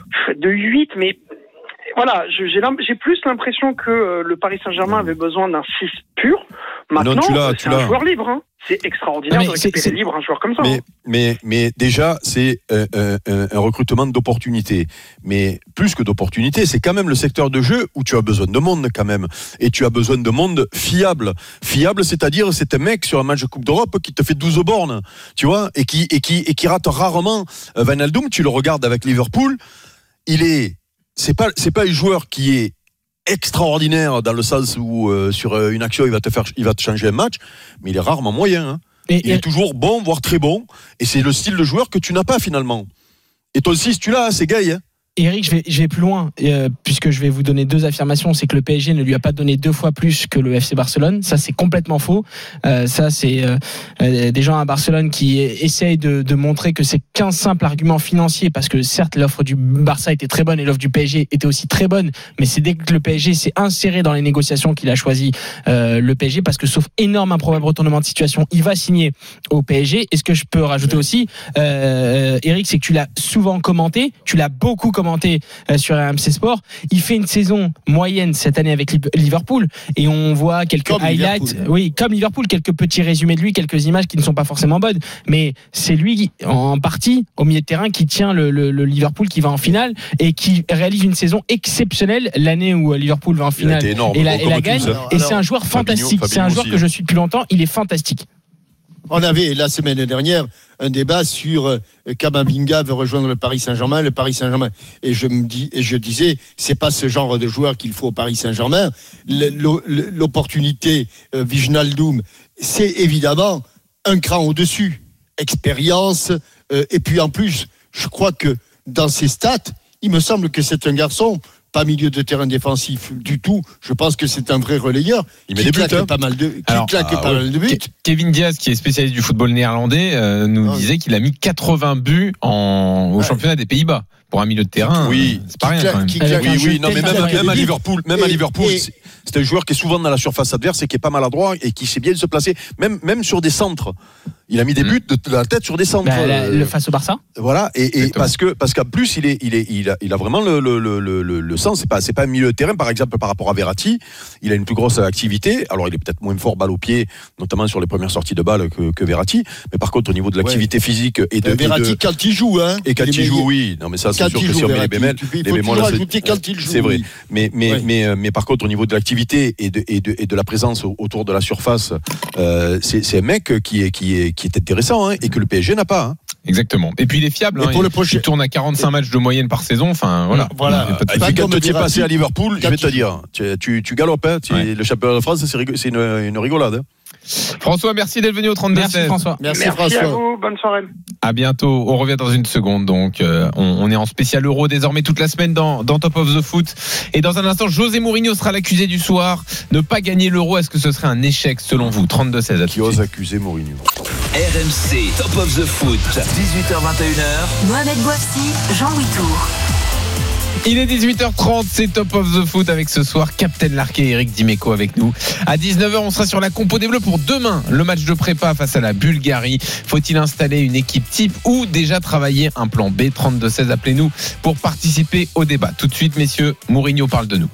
de huit, mais voilà, j'ai, j'ai plus l'impression que euh, le Paris Saint-Germain avait besoin d'un six pur. Maintenant, non, tu l'as, c'est tu un l'as. joueur libre. Hein. C'est extraordinaire mais de récupérer c'est, c'est... libre un joueur comme ça. Mais, hein. mais, mais déjà, c'est un, un, un recrutement d'opportunités. Mais plus que d'opportunités, c'est quand même le secteur de jeu où tu as besoin de monde quand même. Et tu as besoin de monde fiable. Fiable, c'est-à-dire, c'est un mec sur un match de Coupe d'Europe qui te fait douze bornes, tu vois, et qui, et qui, et qui rate rarement. Wijnaldum, tu le regardes avec Liverpool, il est, c'est pas, c'est pas un joueur qui est extraordinaire dans le sens où euh, sur une action il va te faire, il va te changer un match, mais il est rarement moyen. Hein. Et, il et... est toujours bon, voire très bon, et c'est le style de joueur que tu n'as pas finalement. Et toi aussi, tu l'as, c'est Gay. Hein. Eric, je vais, je vais plus loin, euh, puisque je vais vous donner deux affirmations. C'est que le P S G ne lui a pas donné deux fois plus que le F C Barcelone. Ça, c'est complètement faux. Euh, ça, c'est euh, euh, des gens à Barcelone qui essayent de, de montrer que c'est qu'un simple argument financier, parce que certes, l'offre du Barça était très bonne et l'offre du P S G était aussi très bonne, mais c'est dès que le P S G s'est inséré dans les négociations qu'il a choisi euh, le P S G, parce que sauf énorme improbable retournement de situation, il va signer au P S G. Et ce que je peux rajouter aussi, euh, Eric, c'est que tu l'as souvent commenté, tu l'as beaucoup commenté sur R M C Sport. Il fait une saison moyenne cette année avec Liverpool et on voit quelques comme highlights. Oui, comme Liverpool, quelques petits résumés de lui, quelques images qui ne sont pas forcément bonnes, mais c'est lui en partie au milieu de terrain qui tient le, le, le Liverpool qui va en finale et qui réalise une saison exceptionnelle l'année où Liverpool va en finale et la, et la gagne. Alors, et alors, c'est un joueur fantastique. Fabinho, c'est un joueur aussi, que je suis depuis longtemps. Il est fantastique. On avait la semaine dernière un débat sur euh, Kamavinga veut rejoindre le Paris Saint-Germain, le Paris Saint-Germain. Et je me dis, et je disais, c'est pas ce genre de joueur qu'il faut au Paris Saint-Germain. L'opportunité euh, Wijnaldum, c'est évidemment un cran au-dessus, expérience. Euh, et puis en plus, je crois que dans ses stats, il me semble que c'est un garçon. Pas milieu de terrain défensif du tout. Je pense que c'est un vrai relayeur. Il met des buts, hein. pas mal de, qui Alors, claque ah, pas ouais. mal de buts. Kevin Diaz, qui est spécialiste du football néerlandais, euh, nous ah, disait oui. qu'il a mis quatre-vingts buts en, au ouais. championnat des Pays-Bas. Pour un milieu de terrain, oui, c'est pas rien claque, quand même. Claque, oui, oui, non, mais même, même à Liverpool, même et, à Liverpool, et, c'est, c'est un joueur qui est souvent dans la surface adverse et qui est pas maladroit et qui sait bien se placer, même, même sur des centres. Il a mis des buts de, de la tête sur des centres. Bah, la, le face au Barça. Voilà, et, et parce que parce qu'en plus il est il est il a il a vraiment le le le le, le sens. C'est pas c'est pas un milieu de terrain par exemple par rapport à Verratti. Il a une plus grosse activité. Alors il est peut-être moins fort balle au pied, notamment sur les premières sorties de balle que, que Verratti. Mais par contre au niveau de l'activité ouais. physique et de Verratti et de, quand il joue hein. Et quand il joue oui. Non mais ça c'est sûr que si on met les bémol, les bémols c'est vrai. Mais mais mais mais par contre au niveau de l'activité et de et de et de la présence autour de la surface, c'est c'est un mec qui est qui est qui est intéressant. Et que le P S G n'a pas. Hein. Exactement. Et puis il est fiable. Hein. Pour il, le prochain... il tourne à quarante-cinq matchs de moyenne par saison. Enfin voilà. Voilà. Et puis quand tu es passé à Liverpool, je vais te dire, tu, tu, tu galopes. Hein. Tu, ouais. Le championnat de France, c'est, c'est une, une rigolade. Hein. François, merci d'être venu au trente-deux seize. Merci François. Merci, Merci François. à vous, bonne soirée. À bientôt. On revient dans une seconde. Donc, euh, on, on est en spécial Euro désormais toute la semaine dans, dans Top of the Foot. Et dans un instant, José Mourinho sera l'accusé du soir. Ne pas gagner l'Euro, est-ce que ce serait un échec selon vous? trente-deux seize. Qui ose accuser Mourinho. R M C Top of the Foot, dix-huit heures vingt et une heures. Mohamed Bouafsi, Jean-Louis Tour. Il est dix-huit heures trente, c'est Top of the Foot avec ce soir Captain Larquet et Eric Dimeco avec nous. À dix-neuf heures, on sera sur la compo des Bleus pour demain, le match de prépa face à la Bulgarie. Faut-il installer une équipe type ou déjà travailler un plan B? trente-deux seize, appelez-nous pour participer au débat. Tout de suite, messieurs, Mourinho parle de nous.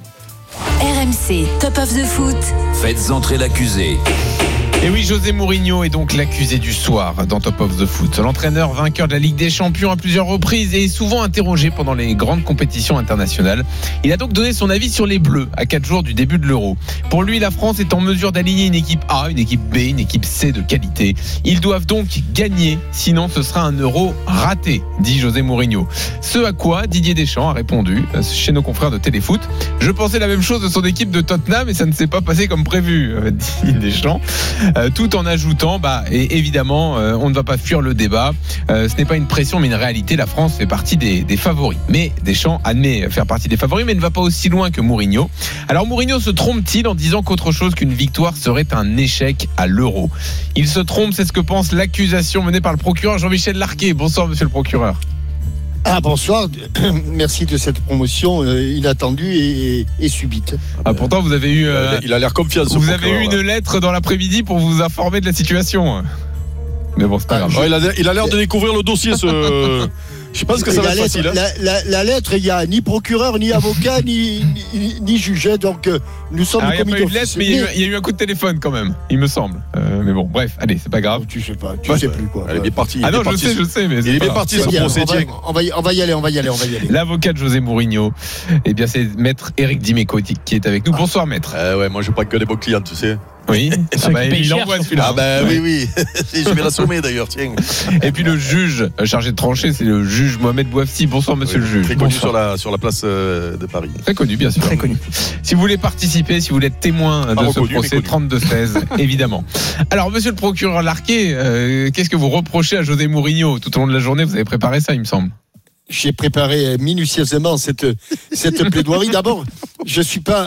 R M C, Top of the Foot. Faites entrer l'accusé. Et oui, José Mourinho est donc l'accusé du soir dans Top of the Foot. L'entraîneur vainqueur de la Ligue des Champions à plusieurs reprises et est souvent interrogé pendant les grandes compétitions internationales. Il a donc donné son avis sur les Bleus à quatre jours du début de l'Euro. Pour lui, la France est en mesure d'aligner une équipe A, une équipe B, une équipe C de qualité. Ils doivent donc gagner, sinon ce sera un Euro raté, dit José Mourinho. Ce à quoi Didier Deschamps a répondu chez nos confrères de Téléfoot. Je pensais la même chose de son équipe de Tottenham et ça ne s'est pas passé comme prévu, dit Deschamps. Euh, tout en ajoutant, bah, et évidemment, euh, on ne va pas fuir le débat. Euh, ce n'est pas une pression, mais une réalité. La France fait partie des, des favoris. Mais Deschamps admet faire partie des favoris, mais ne va pas aussi loin que Mourinho. Alors Mourinho se trompe-t-il en disant qu'autre chose qu'une victoire serait un échec à l'Euro? Il se trompe, c'est ce que pense l'accusation menée par le procureur Jean-Michel Larquet. Bonsoir, monsieur le procureur. Ah, bonsoir, merci de cette promotion euh, inattendue et, et subite. Ah, pourtant, vous avez eu. Euh, il a l'air confiant. Vous avez eu une lettre dans l'après-midi pour vous informer de la situation. Mais bon, c'est pas Ah, grave. je- Ouais, il, a, il a l'air de découvrir le dossier. Ce... Je pense que ça va la, être lettre, facile. Hein. la, la- la lettre, il n'y a ni procureur, ni avocat, ni, ni, ni juge. hein. Donc, euh, nous sommes Alors, il n'y a commis pas eu de lettre, d'office. mais il y, a eu, il y a eu un coup de téléphone quand même, il me semble. Euh, mais bon, bref, allez, c'est pas grave. Tu sais pas, tu Ouais. sais plus quoi. Elle est bien partie. Ah il est non, je parti sais, sur- je sais, mais Il c'est est pas bien grave. parti C'est sur bien, procès. on, va, Tiens. on, va y, on va y aller, on va y aller, on va y aller. L'avocat de José Mourinho, eh bien, c'est maître Eric Dimeco qui est avec nous. Bonsoir, maître. Euh, ouais, moi je prends que des beaux clients, tu sais. Oui, Ceux ah bah, qui payent il cher, envoie surtout. celui-là. Ah bah oui, oui. Je vais l'assommer d'ailleurs, tiens. Et puis le juge euh, chargé de trancher, c'est le juge Mohamed Bouafsi. Bonsoir, monsieur Oui, le juge. Très connu Bonsoir. sur la, sur la place euh, de Paris. Très connu, bien sûr. Très connu. Si vous voulez participer, si vous voulez être témoin de Pas ce reconnu, mais procès, connu. trente-deux seize, évidemment. Alors, monsieur le procureur Larquet, euh, qu'est-ce que vous reprochez à José Mourinho? Tout au long de la journée, vous avez préparé ça, il me semble. J'ai préparé minutieusement cette, cette plaidoirie. D'abord, je suis pas.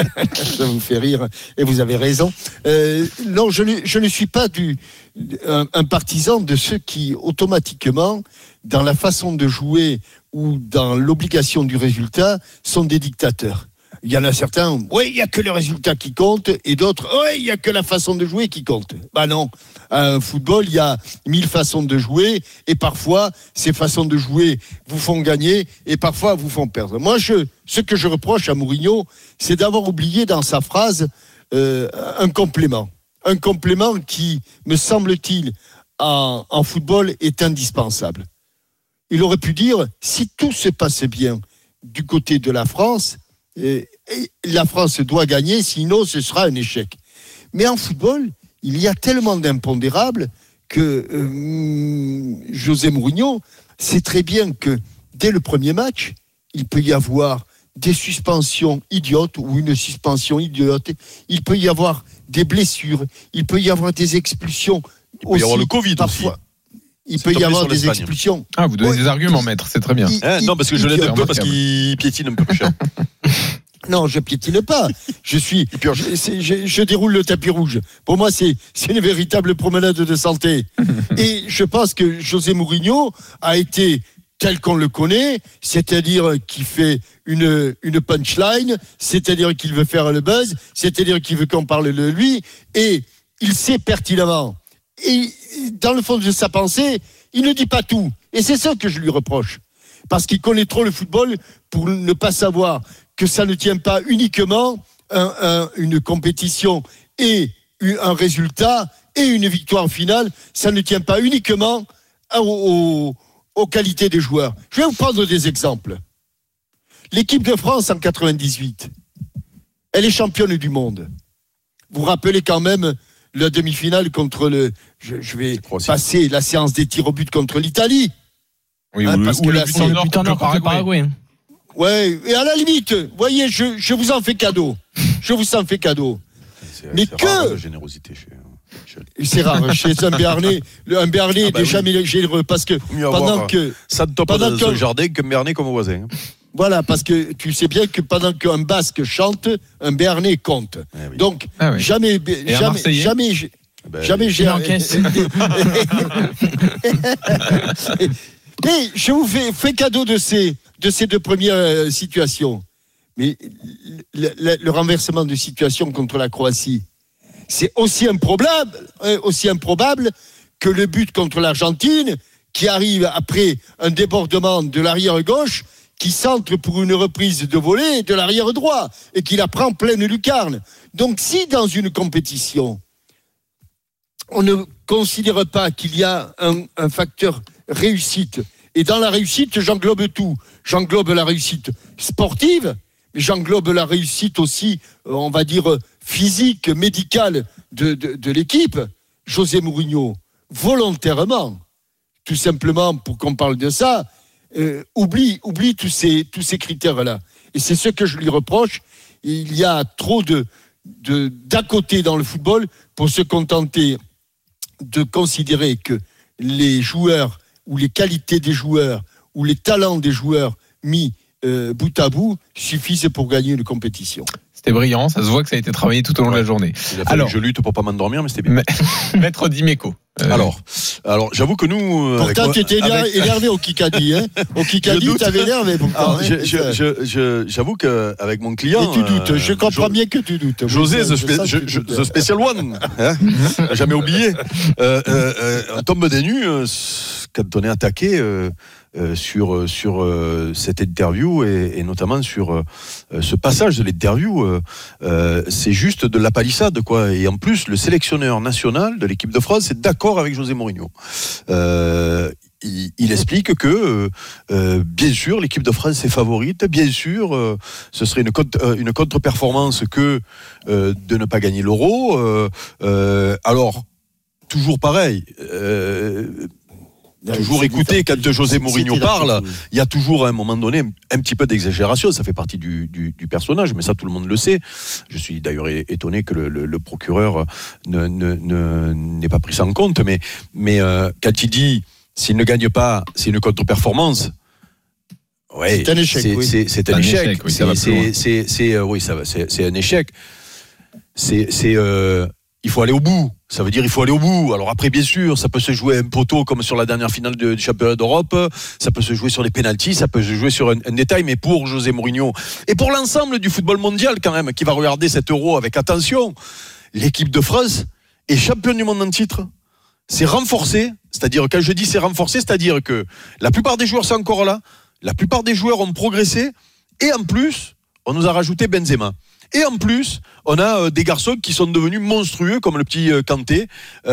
Ça vous fait rire, et vous avez raison. Euh, non, je ne, je ne suis pas du, un, un partisan de ceux qui, automatiquement, dans la façon de jouer ou dans l'obligation du résultat, sont des dictateurs. Il y en a certains, oui, il n'y a que le résultat qui compte, et d'autres, oui, il n'y a que la façon de jouer qui compte. Bah non, un football, il y a mille façons de jouer, et parfois, ces façons de jouer vous font gagner, et parfois vous font perdre. Moi, je, ce que je reproche à Mourinho, c'est d'avoir oublié dans sa phrase euh, un complément. Un complément qui, me semble-t-il, en, en football, est indispensable. Il aurait pu dire, si tout se passait bien du côté de la France, Et, et la France doit gagner, sinon ce sera un échec. Mais en football, il y a tellement d'impondérables que euh, José Mourinho sait très bien que dès le premier match, il peut y avoir des suspensions idiotes ou une suspension idiote. Il peut y avoir des blessures. Il peut y avoir des expulsions. Il peut y avoir le Covid parfois. aussi. Il C'est peut y tombé avoir sur des l'Espagne. expulsions. Ah, vous donnez Ouais, des arguments, il- maître, c'est très bien. il- Hein, non, parce que je l'aide un peu parce Remarquable. qu'il piétine un peu plus cher. Non, je piétine pas. Je suis, je, c'est- je, je déroule le tapis rouge. Pour moi, c'est, c'est une véritable promenade de santé. Et je pense que José Mourinho a été tel qu'on le connaît, c'est-à-dire qu'il fait une, une punchline, c'est-à-dire qu'il veut faire le buzz, c'est-à-dire qu'il veut qu'on parle de lui, et il sait pertinemment. Et dans le fond de sa pensée, il ne dit pas tout. Et c'est ça que je lui reproche. Parce qu'il connaît trop le football pour ne pas savoir que ça ne tient pas uniquement un, un, une compétition et un résultat et une victoire finale. Ça ne tient pas uniquement aux, aux, aux qualités des joueurs. Je vais vous prendre des exemples. L'équipe de France en quatre-vingt-dix-huit, elle est championne du monde. Vous vous rappelez quand même la demi-finale contre le... Je, je vais passer la séance des tirs au but contre l'Italie. Oui, Hein, ou le, parce ou que le là, but c'est en le or Putain, contre non, contre le Paraguay. Paraguay. Ouais, et à la limite, vous voyez, je, je vous en fais cadeau. Je vous en fais cadeau. C'est, Mais c'est que- rare, la générosité chez. C'est rare chez un Béarnais. Le, un Béarnais ah bah n'est oui. jamais généreux parce que Mieux pendant que ça ne top pendant dans que, ce jardin qu'un Béarnais comme voisin. Voilà, parce que tu sais bien que pendant qu'un Basque chante, un Béarnais compte. Ah oui. Donc ah oui. jamais, Et jamais, jamais, ben, jamais j'ai encaisse. Mais je vous fais, fais cadeau de ces, de ces deux premières euh, situations. Mais le, le, le renversement de situation contre la Croatie, c'est aussi improbable, euh, aussi improbable que le but contre l'Argentine, qui arrive après un débordement de l'arrière gauche, qui centre pour une reprise de volée de l'arrière droit et qui la prend pleine lucarne. Donc si dans une compétition, on ne considère pas qu'il y a un, un facteur réussite, et dans la réussite, j'englobe tout. J'englobe la réussite sportive, mais j'englobe la réussite aussi, on va dire, physique, médicale de, de, de l'équipe. José Mourinho, volontairement, tout simplement pour qu'on parle de ça, euh, oublie, oublie tous ces, tous ces critères-là. Et c'est ce que je lui reproche. Il y a trop de, de, d'à côté dans le football pour se contenter de considérer que les joueurs ou les qualités des joueurs ou les talents des joueurs mis euh, bout à bout suffisent pour gagner une compétition. C'était brillant, ça se voit que ça a été travaillé tout au long ouais. de la journée. Alors, je lutte pour pas m'endormir, mais c'était bien. Maître Dimeco. Euh... Alors, alors, j'avoue que nous. Pourtant, tu étais avec... énervé au Kikadi, hein. Au Kikadi, tu avais énervé. Pourtant, hein, je, je, je, je, j'avoue qu'avec mon client. Et tu doutes. Euh, je comprends jo... bien que tu doutes. José, the, spé... je, je, the Special One. Hein, jamais oublié. Euh, euh, on tombe des nues euh, quand on est attaqué. Euh, Euh, sur sur euh, cette interview et, et notamment sur euh, ce passage de l'interview, euh, euh, c'est juste de la palissade quoi. Et en plus, le sélectionneur national de l'équipe de France est d'accord avec José Mourinho. Euh, il, il explique que euh, bien sûr l'équipe de France est favorite, bien sûr euh, ce serait une, contre, une contre-performance que euh, de ne pas gagner l'Euro. Euh, euh, alors toujours pareil. Euh, Toujours écouter quand José Mourinho parle, il y a toujours à un moment donné un petit peu d'exagération, ça fait partie du, du, du personnage, mais ça tout le monde le sait. Je suis d'ailleurs étonné que le, le, le procureur ne, ne, ne, n'ait pas pris ça en compte, mais, mais euh, quand il dit s'il ne gagne pas, c'est une contre-performance. Ouais, c'est un échec. C'est, oui. c'est, c'est un, un échec. échec oui, c'est, c'est, c'est, c'est, euh, oui, ça va, c'est, c'est un échec. C'est, c'est, euh, il faut aller au bout. Ça veut dire il faut aller au bout. Alors après, bien sûr, ça peut se jouer un poteau comme sur la dernière finale du championnat d'Europe. Ça peut se jouer sur les pénaltys. Ça peut se jouer sur un, un détail. Mais pour José Mourinho et pour l'ensemble du football mondial quand même, qui va regarder cet Euro avec attention, l'équipe de France est championne du monde en titre. C'est renforcé. C'est-à-dire, quand je dis c'est renforcé, c'est-à-dire que la plupart des joueurs sont encore là. La plupart des joueurs ont progressé. Et en plus, on nous a rajouté Benzema. Et en plus, on a euh, des garçons qui sont devenus monstrueux, comme le petit euh, Kanté,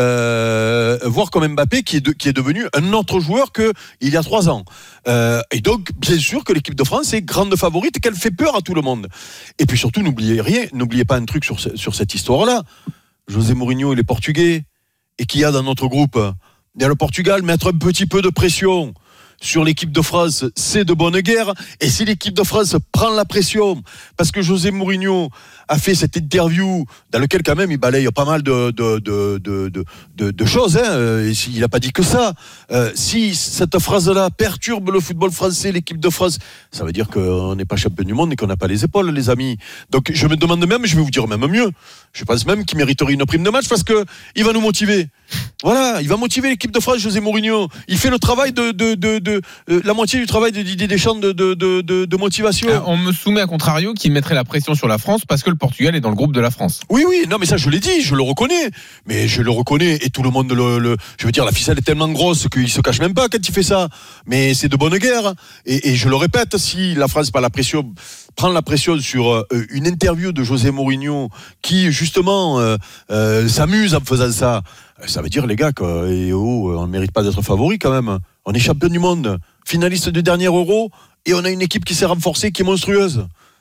euh, voire comme Mbappé, qui est, de, qui est devenu un autre joueur qu'il y a trois ans. Euh, et donc, bien sûr que l'équipe de France est grande favorite et qu'elle fait peur à tout le monde. Et puis surtout, n'oubliez rien, n'oubliez pas un truc sur, sur cette histoire-là. José Mourinho, il est portugais. Et qu'il y a dans notre groupe, il y a le Portugal, mettre un petit peu de pression sur l'équipe de France, c'est de bonne guerre. Et si l'équipe de France prend la pression, parce que José Mourinho a fait cette interview dans laquelle quand même il balaye pas mal de, de, de, de, de, de, de choses, hein. Il n'a pas dit que ça. Euh, si cette phrase-là perturbe le football français, l'équipe de France, ça veut dire qu'on n'est pas champion du monde et qu'on n'a pas les épaules, les amis. Donc je me demande même, je vais vous dire même mieux, je pense même qu'il mériterait une prime de match parce qu'il va nous motiver. Voilà, il va motiver l'équipe de France, José Mourinho. Il fait le travail de, de, de, de euh, la moitié du travail de Didier Deschamps de, de, de, de, de motivation. Ah, on me soumet à contrario qui mettrait la pression sur la France parce que le Portugal est dans le groupe de la France. Oui, oui, non, mais ça je l'ai dit, je le reconnais. Mais je le reconnais et tout le monde le, le je veux dire, la ficelle est tellement grosse qu'il se cache même pas quand il fait ça. Mais c'est de bonne guerre. Et, et je le répète, si la France prend la pression, prend la pression sur euh, une interview de José Mourinho qui justement euh, euh, s'amuse en faisant ça. Ça veut dire, les gars, qu'on oh, ne mérite pas d'être favori quand même. On est champion du monde, finaliste du dernier Euro, et on a une équipe qui s'est renforcée, qui est monstrueuse.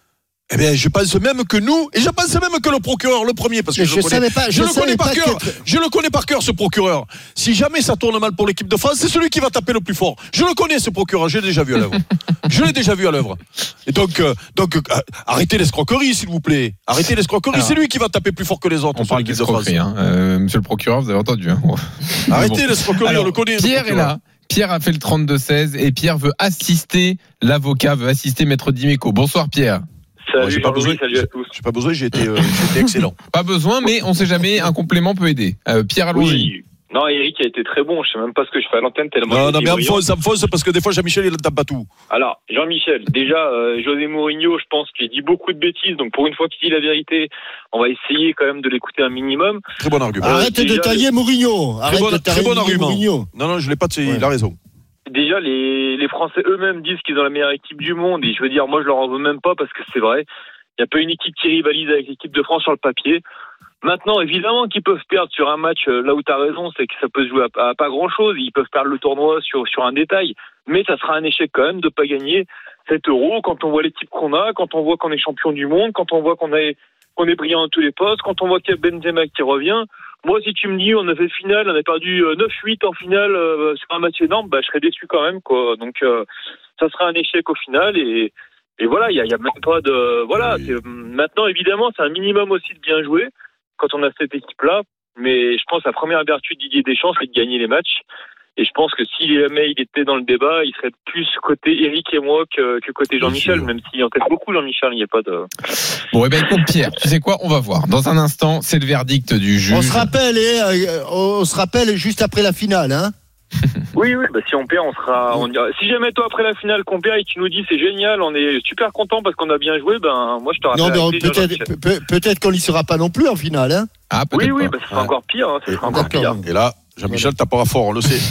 Eh bien, je pense même que nous, et je pense même que le procureur, le premier, parce que Mais je, je le connais, savais pas- je je le savais connais par pas cœur, que- je le connais par cœur, ce procureur. Si jamais ça tourne mal pour l'équipe de France, c'est celui qui va taper le plus fort. Je le connais, ce procureur, je l'ai déjà vu à l'œuvre. Je l'ai déjà vu à l'œuvre. Et donc, euh, donc, euh, arrêtez l'escroquerie, s'il vous plaît. Arrêtez l'escroquerie, Alors, c'est lui qui va taper plus fort que les autres. On sur parle l'équipe de France. d'escroquerie, hein. Euh, monsieur le procureur, vous avez entendu. Hein. Arrêtez Bon. l'escroquerie, Alors, on le connaît. le Pierre est procureur. là. Pierre a fait le trente-deux seize et Pierre veut assister l'avocat, veut assister Maître Dimeco. Bonsoir Pierre. Moi, j'ai pas besoin, salut à tous. j'ai pas besoin, j'ai été, euh, j'ai été excellent. Pas besoin, mais on sait jamais, un complément peut aider. Euh, Pierre, allons-y. Oui. Non, Eric a été très bon. Je sais même pas ce que je fais à l'antenne tellement. Non, il non, était mais brillant. ça me fausse parce que des fois, Jean-Michel, il ne tape pas tout. Alors, Jean-Michel, déjà, euh, José Mourinho, je pense qu'il dit beaucoup de bêtises. Donc, pour une fois qu'il dit la vérité, on va essayer quand même de l'écouter un minimum. Très bon argument. Arrête Euh, de déjà, tailler Mourinho. Très Arrête bon, de très tailler bon argument. Mourinho. Non, non, je l'ai pas de Ouais. il a raison. Déjà, les, les Français eux-mêmes disent qu'ils ont la meilleure équipe du monde. Et je veux dire, moi, je leur en veux même pas parce que c'est vrai. Il n'y a pas une équipe qui rivalise avec l'équipe de France sur le papier. Maintenant, évidemment qu'ils peuvent perdre sur un match, euh, là où tu as raison, c'est que ça peut se jouer à, à pas grand-chose. Ils peuvent perdre le tournoi sur, sur un détail. Mais ça sera un échec quand même de pas gagner cet euro quand on voit l'équipe qu'on a, quand on voit qu'on est champion du monde, quand on voit qu'on est, qu'on est brillant à tous les postes, quand on voit qu'il y a Benzema qui revient. Moi, si tu me dis, on a fait finale, on a perdu neuf huit en finale euh, sur un match énorme, bah, je serais déçu quand même, quoi. Donc, euh, ça sera un échec au final et, et voilà, il y a, y a même pas de, voilà. Oui. c'est- Maintenant, évidemment, c'est un minimum aussi de bien jouer quand on a cette équipe-là. Mais je pense que la première vertu de Didier Deschamps, c'est de gagner les matchs. Et je pense que si jamais il était dans le débat, il serait plus côté Eric et moi que, que côté Jean-Michel, sûr. même s'il en teste beaucoup Jean-Michel, il n'y a pas de... Bon, et ben écoute Pierre, tu sais quoi, on va voir. Dans un instant, c'est le verdict du juge. On se rappelle, eh, euh, on se rappelle juste après la finale, hein. Oui, oui, bah si on perd, on sera. On dira... Si jamais toi, après la finale, qu'on perd et que tu nous dis c'est génial, on est super content parce qu'on a bien joué, ben moi je te rappelle. Non, mais on- avec plaisir, peut-être, Jean-Michel. peut- peut-être qu'on n'y sera pas non plus en finale, hein. Ah, Oui, peut-être oui, pas. bah, ce sera encore pire. Hein, ce sera encore D'accord. pire. Et là, Jean-Michel tapera fort, on le sait.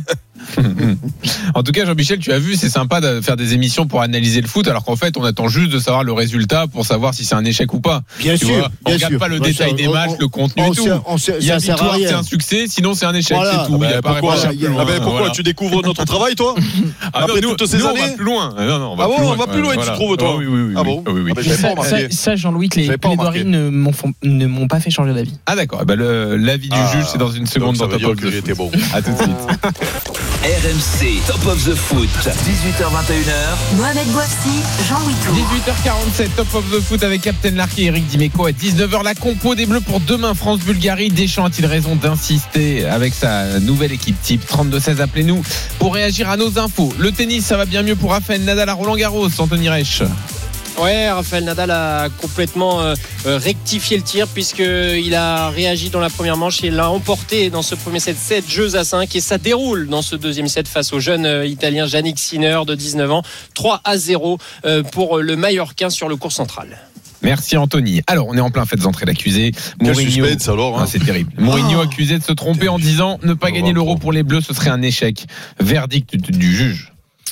En tout cas, Jean-Michel, tu as vu, c'est sympa de faire des émissions pour analyser le foot, alors qu'en fait, on attend juste de savoir le résultat pour savoir si c'est un échec ou pas. Bien Tu sûr, vois, on bien regarde sûr. pas le Bah, détail ça, des on- matchs, on- le contenu on et tout. sait- on sait- Il y a ça sert à victoire, rien. c'est un succès, sinon c'est un échec, Voilà. c'est tout. Ah Il y a ben, pas pourquoi, réfléchir il y a- plus loin, ah ben, pourquoi voilà. tu découvres notre travail, toi Ah non, Après nous, toutes ces nous, on années va plus loin. Non, non, on va Ah plus bon, loin. on va plus loin, tu Voilà. trouves, toi Ah oui, oui, oui, Ah oui. bon Ah oui, oui. Ah ben, j'avais pas Ça, remarqué. ça, ça, Jean-Louis, les J'avais pas plaidoiries remarqué. ne m'ont, font- ne m'ont pas fait changer d'avis. Ah d'accord, eh ben, le- l'avis du Ah, juge, c'est dans une seconde donc ça dans veut Top dire of que the j'étais Foot. bon. À tout de suite. R M C Top of the Foot, dix-huit heures vingt et une heures. Mohamed Bouafsi, Jean-Louis Tour. dix-huit heures quarante-sept, Top of the Foot avec Captain Larky et Eric Dimeco. À dix-neuf heures, la compo des Bleus pour demain, France-Bulgarie. Deschamps a-t-il raison d'insister avec sa nouvelle équipe type trente-deux seize? Appelez-nous pour réagir à nos infos. Le tennis, ça va bien mieux pour Rafael Nadal à Roland-Garros. Anthony Reich. Ouais, Rafael Nadal a complètement euh, euh, rectifié le tir puisqu'il a réagi dans la première manche et l'a emporté dans ce premier set sept jeux à cinq et ça déroule dans ce deuxième set face au jeune euh, italien Yannick Sinner de dix-neuf ans. trois à zéro euh, pour le Mallorquin sur le court central. Merci Anthony. Alors, on est en plein fait d'entrer l'accusé. Quel Mourinho. suspense alors, hein. Ah, c'est terrible. Mourinho accusé de se tromper en disant ne pas On gagner va l'euro prendre. pour les Bleus, ce serait un échec. Verdict du, du juge.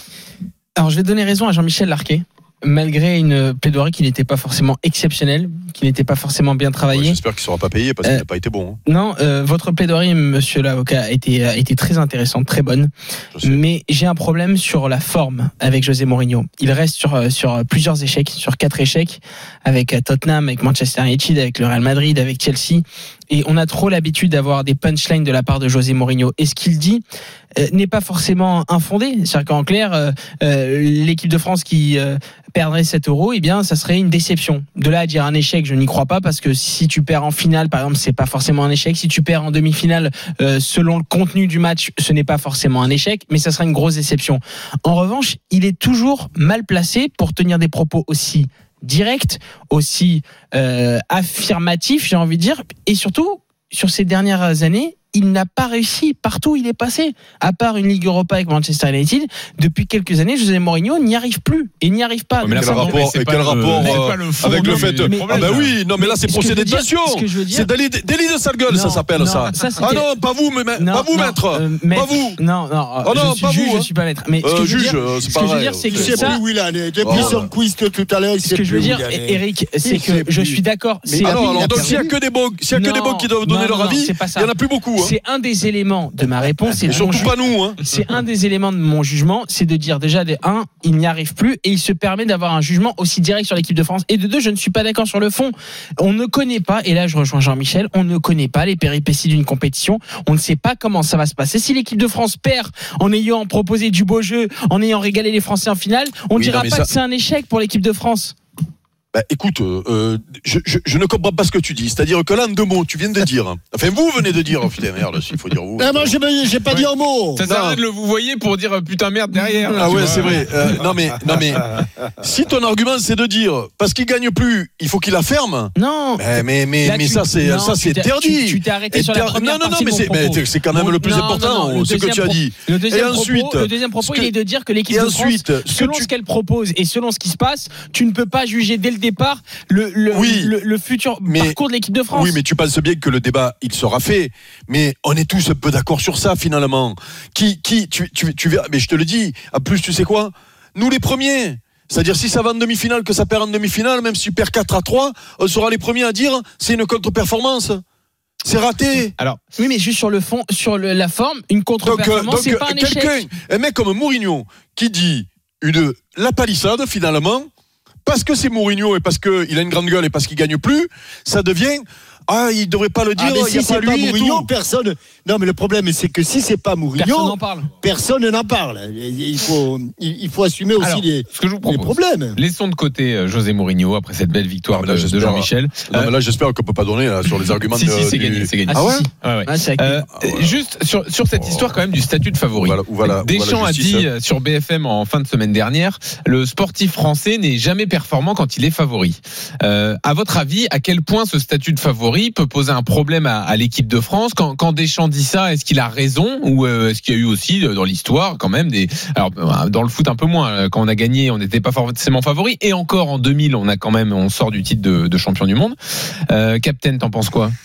Alors, je vais donner raison à Jean-Michel Larquet, malgré une plaidoirie qui n'était pas forcément exceptionnelle, qui n'était pas forcément bien Ouais, travaillée. J'espère qu'il ne sera pas payé parce qu'il Euh, n'a pas été bon. hein. Non, euh, votre plaidoirie, monsieur l'avocat, a été, a été très intéressante, très bonne. Je sais. Mais j'ai un problème sur la forme avec José Mourinho. Il reste sur, euh, sur plusieurs échecs, sur quatre échecs, avec euh, Tottenham, avec Manchester United, avec le Real Madrid, avec Chelsea. Et on a trop l'habitude d'avoir des punchlines de la part de José Mourinho. Et ce qu'il dit euh, n'est pas forcément infondé. C'est-à-dire qu'en clair, euh, euh, l'équipe de France qui euh, perdrait sept euros, eh bien, ça serait une déception. De là à dire un échec, je n'y crois pas, parce que si tu perds en finale, par exemple, c'est pas forcément un échec. Si tu perds en demi-finale, euh, selon le contenu du match, ce n'est pas forcément un échec, mais ça sera une grosse déception. En revanche, il est toujours mal placé pour tenir des propos aussi direct, aussi euh, affirmatif, j'ai envie de dire, et surtout, sur ces dernières années, il n'a pas réussi partout où il est passé. À part une Ligue Europa avec Manchester United, depuis quelques années, José Mourinho n'y arrive plus et n'y arrive pas. Ouais, mais là, Quel pardon, rapport, mais c'est et pas quel le- rapport c'est euh, pas le fond avec du le fait de... problème, Ah ben là. oui, non mais là c'est Mais ce que je procédé veux de dire- tension. ce que je veux dire- C'est délit, délit de sale gueule, ça Non, s'appelle non, ça. ça, c'était- Ah non, pas vous, mais Non, pas vous, non, maître. euh, maître. Pas vous. Non, non, Oh non, je suis pas juge, vous, je hein. suis pas maître. Mais ce Euh, que je veux juge, dire, euh, c'est ce que je veux pareil, dire, c'est que c'est Je sais ça, plus où il en est. Depuis Oh. son quiz de tout à l'heure, il ce sait que je veux plus où dire, il en est. Eric, c'est Il sait que je plus. suis d'accord. Mais c'est- Alors, il a alors donc perdu. s'il y a que des bons, s'il y a que des Non, bons qui doivent non, donner leur non, avis, c'est pas il ça. y en a plus beaucoup. C'est un des éléments de ma réponse. Et surtout pas nous. Hein. C'est un des éléments de mon jugement, c'est de dire déjà, de un, il n'y arrive plus et il se permet d'avoir un jugement aussi direct sur l'équipe de France. Et de deux, je ne suis pas d'accord sur le fond. On ne connaît pas, et là je rejoins Jean-Michel, on ne connaît pas les péripéties d'une compétition. On ne sait pas comment ça va se passer. Si l'équipe de France perd en ayant proposé du beau jeu, en ayant régalé les Français en finale, on ne oui, dira non, pas ça... que c'est un échec pour l'équipe de France. Bah, écoute, euh, je, je, je ne comprends pas ce que tu dis. C'est-à-dire que là, en deux mots, tu viens de dire. Enfin, vous venez de dire. Oh, putain, merde, il faut dire vous. Ah, moi, j'ai, j'ai pas ouais. dit un mot. Ça sert de le vous voyez pour dire putain merde derrière. Ah ouais, vois. C'est vrai. Euh, non mais, non mais, si ton argument c'est de dire parce qu'il gagne plus, il faut qu'il la ferme. Non. Mais mais mais, là, mais tu, ça c'est non, ça c'est interdit. Tu, tu t'es arrêté sur la première non non non partie mais de c'est, mon mais c'est quand même mon, le plus non, important. Non, non, ce que tu as dit. Le deuxième et ensuite, propos, le deuxième propos, que, il est de dire que l'équipe et de ensuite, France, selon tu... ce qu'elle propose et selon ce qui se passe, tu ne peux pas juger dès le départ le le oui, le, le futur mais, parcours de l'équipe de France. Oui, mais tu penses bien que le débat il sera fait. Mais on est tous un peu d'accord sur ça finalement. Qui qui tu tu tu verras. Mais je te le dis. En plus, tu sais quoi? Nous les premiers. C'est-à-dire si ça va en demi-finale, que ça perd en demi-finale, même si tu perds quatre à trois, on sera les premiers à dire c'est une contre-performance. C'est raté. Alors, oui, mais juste sur le fond, sur le, la forme, une contre-performance, donc, donc, c'est pas un échec. Un mec comme Mourinho qui dit une la palissade finalement, parce que c'est Mourinho et parce qu'il a une grande gueule et parce qu'il gagne plus, ça devient ah, il devrait pas le dire, ah, mais il si y a c'est pas, pas lui Mourinho, personne. Non, mais le problème, c'est que si c'est pas Mourinho, personne n'en parle. Personne n'en parle. Il faut, il faut assumer aussi Alors, les, ce que je vous propose, les problèmes. Laissons de côté José Mourinho après cette belle victoire non, là, de, de Jean-Michel. Non, mais là, j'espère qu'on peut pas donner là, sur les arguments. si, de, si, c'est du... gagné, c'est gagné. Ah, ouais, si, si. Ah, ouais. Ah, c'est euh, ah, ouais. Juste sur, sur cette histoire quand même du statut de favori. Voilà, voilà, Deschamps voilà a dit hein. sur B F M en fin de semaine dernière, le sportif français n'est jamais performant quand il est favori. Euh, à votre avis, à quel point ce statut de favori peut poser un problème à, à l'équipe de France? Quand, quand Deschamps dit ça, est-ce qu'il a raison ou euh, est-ce qu'il y a eu aussi dans l'histoire quand même des... Alors dans le foot un peu moins, quand on a gagné on n'était pas forcément favori et encore en deux mille on a quand même on sort du titre de, de champion du monde. euh, Captain, t'en penses quoi?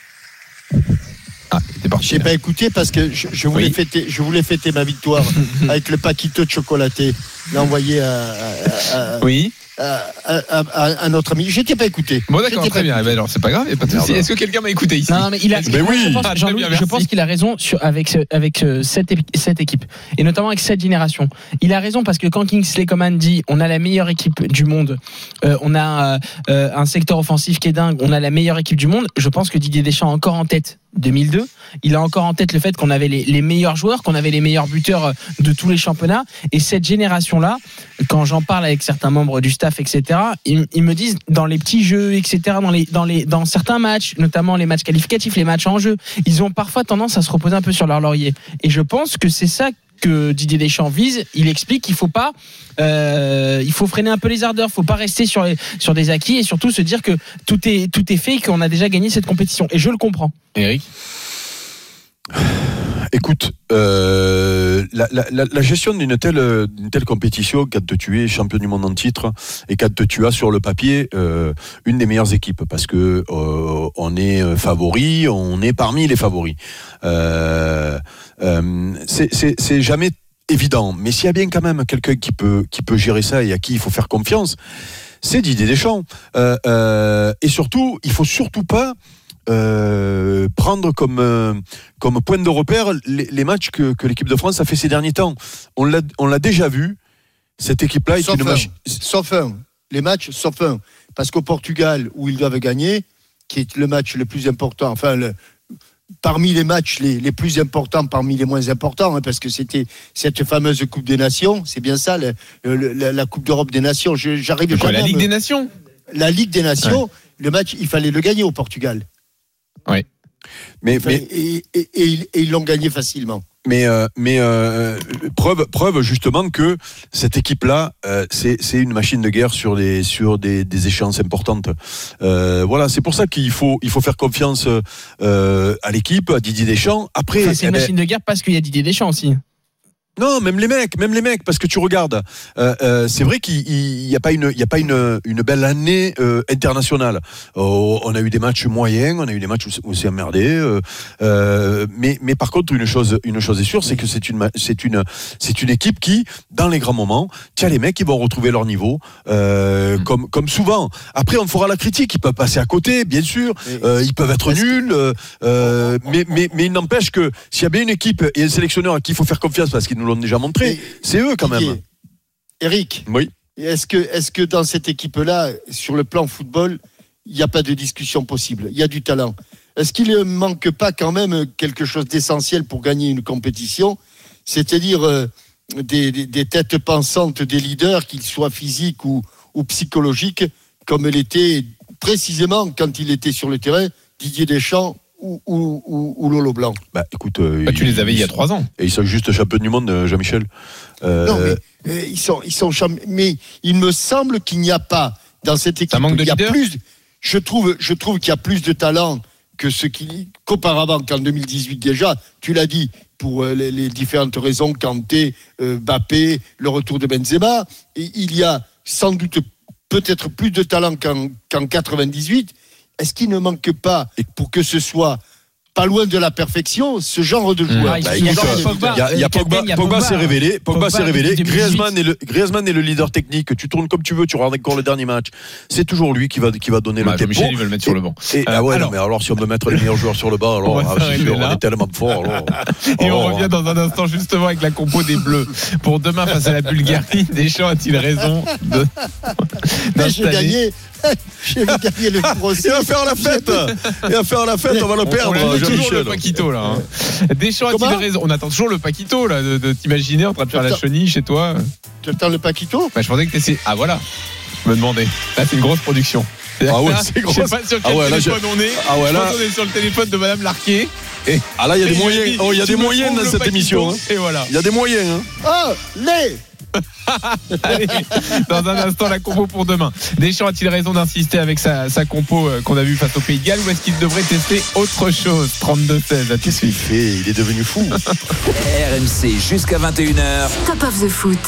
Ah, j'ai pas écouté parce que je, je voulais oui. fêter, je voulais fêter ma victoire avec le paquito de chocolaté, l'envoyer à, à, à oui. À, à, à, à notre ami. J'étais pas écouté. Bon d'accord, très bien. Eh ben alors c'est pas grave, y a pas de souci. Est-ce que quelqu'un m'a écouté ici? Non, mais il a. Mais oui. Je pense, ah, Jean-Louis, bien, je pense qu'il a raison sur, avec avec cette cette équipe et notamment avec cette génération. Il a raison parce que quand Kingsley Coman dit on a la meilleure équipe du monde, euh, on a euh, un secteur offensif qui est dingue, on a la meilleure équipe du monde. Je pense que Didier Deschamps a encore en tête deux mille deux. Il a encore en tête le fait qu'on avait les, les meilleurs joueurs, qu'on avait les meilleurs buteurs de tous les championnats. Et cette génération-là, quand j'en parle avec certains membres du staff, et cetera, ils, ils me disent dans les petits jeux, et cetera, dans, les, dans, les, dans certains matchs, notamment les matchs qualificatifs, les matchs en jeu, ils ont parfois tendance à se reposer un peu sur leur laurier. Et je pense que c'est ça que Didier Deschamps vise. Il explique qu'il faut pas, euh, il faut freiner un peu les ardeurs, il faut pas rester sur les, sur des acquis et surtout se dire que tout est tout est fait et qu'on a déjà gagné cette compétition. Et je le comprends. Eric. Écoute, euh, la, la, la gestion d'une telle, d'une telle compétition, quand tu es champion du monde en titre et quand tu as sur le papier euh, une des meilleures équipes, parce que euh, on est favori, on est parmi les favoris. Euh, euh, c'est, c'est, c'est jamais évident, mais s'il y a bien quand même quelqu'un qui peut, qui peut gérer ça et à qui il faut faire confiance, c'est Didier Deschamps. Euh, euh, et surtout, il faut surtout pas Euh, prendre comme euh, comme point de repère les, les matchs que, que l'équipe de France a fait ces derniers temps. On l'a on l'a déjà vu. Cette équipe-là est sauf une machine. Sauf un. Les matchs, sauf un. Parce qu'au Portugal, où ils doivent gagner, qui est le match le plus important, enfin le, parmi les matchs les, les plus importants, parmi les moins importants, hein, parce que c'était cette fameuse Coupe des Nations. C'est bien ça, le, le, la, la Coupe d'Europe des Nations. Je, j'arrive quoi, jamais la Ligue me... des Nations. La Ligue des Nations. Ouais. Le match, il fallait le gagner au Portugal. Oui. Mais, mais et, et, et, et, et ils l'ont gagné facilement. Mais euh, mais euh, preuve preuve justement que cette équipe-là, euh, c'est c'est une machine de guerre sur des sur des, des échéances importantes. Euh, voilà, c'est pour ça qu'il faut il faut faire confiance euh, à l'équipe, à Didier Deschamps. Après, enfin, c'est une eh ben, machine de guerre parce qu'il y a Didier Deschamps aussi. Non, même les mecs, même les mecs, parce que tu regardes, euh, euh, c'est vrai qu'il n'y a pas une, il y a pas une, une belle année euh, internationale. Oh, on a eu des matchs moyens, on a eu des matchs où, où c'est emmerdé. Euh, euh, mais, mais par contre, une chose, une chose est sûre, c'est que c'est une, c'est une, c'est une équipe qui, dans les grands moments, tiens, les mecs, ils vont retrouver leur niveau, euh, mmh. comme, comme souvent. Après, on fera la critique. Ils peuvent passer à côté, bien sûr. Euh, ils peuvent être nuls, euh, mais, mais, mais il n'empêche que s'il y a bien une équipe et un sélectionneur à qui il faut faire confiance parce qu'ils nous l'ont déjà montré, et c'est eux quand même. Eric, oui. Est-ce que, est-ce que dans cette équipe-là, sur le plan football, il n'y a pas de discussion possible? Il y a du talent. Est-ce qu'il ne manque pas quand même quelque chose d'essentiel pour gagner une compétition? C'est-à-dire euh, des, des, des têtes pensantes, des leaders, qu'ils soient physiques ou, ou psychologiques, comme l'était précisément quand il était sur le terrain Didier Deschamps ou, ou, ou, ou Lolo Blanc. Bah écoute, euh, bah, tu les avais ils, il y a trois ans. Et ils sont juste champions du monde, Jean-Michel. Euh... Non, mais euh, ils sont, ils sont champions. Mais il me semble qu'il n'y a pas dans cette équipe. Ça manque de il y a leader. plus. Je trouve, je trouve qu'il y a plus de talent que ce qui qu'auparavant, qu'en deux mille dix-huit déjà. Tu l'as dit pour euh, les, les différentes raisons. Kanté, euh, Mbappé, le retour de Benzema. Et il y a sans doute peut-être plus de talent qu'en, qu'en quatre-vingt-dix-huit. Est-ce qu'il ne manque pas, pour que ce soit pas loin de la perfection, ce genre de joueur? Il y a Pogba, Pogba s'est révélé, Pogba s'est révélé. Griezmann est le Griezmann est le leader technique. Tu tournes comme tu veux, tu regardes encore le dernier match. C'est toujours lui qui va qui va donner bah, le tempo. Michel, il veut le mettre sur le banc. Et, ah ouais, alors, non, mais alors si on veut mettre les meilleurs joueurs sur le banc, alors on, ah, sûr, on est tellement fort. Alors, et alors, on revient dans un instant justement avec la compo des Bleus pour demain face à la Bulgarie. Deschamps a-t-il raison de j'ai gagné? J'ai gagné le procès. Il va faire la fête. Il va faire la fête. On va le perdre. On attend toujours le Paquito là. Hein. Deschamps a-t-il raison? On attend toujours le Paquito là, de, de t'imaginer en train de faire la chenille chez toi. Tu attends le Paquito? Bah, je pensais que t'essayais. Ah voilà. Je me demandais. Là, c'est une grosse production. Ah ouais, c'est gros. Je sais pas sur quel ah ouais, téléphone là, on est. Ah ouais, là... Je pense qu'on est sur le téléphone de Madame Larquet. Et... Ah là, il y a des moyens. Dit, oh, il y a des moyens dans cette Paquito, émission. Hein. Et voilà. Il y a des moyens. Hein. Oh, les Allez, dans un instant, la compo pour demain. Deschamps a-t-il raison d'insister avec sa, sa compo euh, qu'on a vue face au Pays de Galles ou est-ce qu'il devrait tester autre chose? Trente-deux seize. Qu'est-ce qu'il fait? Il est devenu fou. R M C jusqu'à vingt et une heures. Top of the Foot.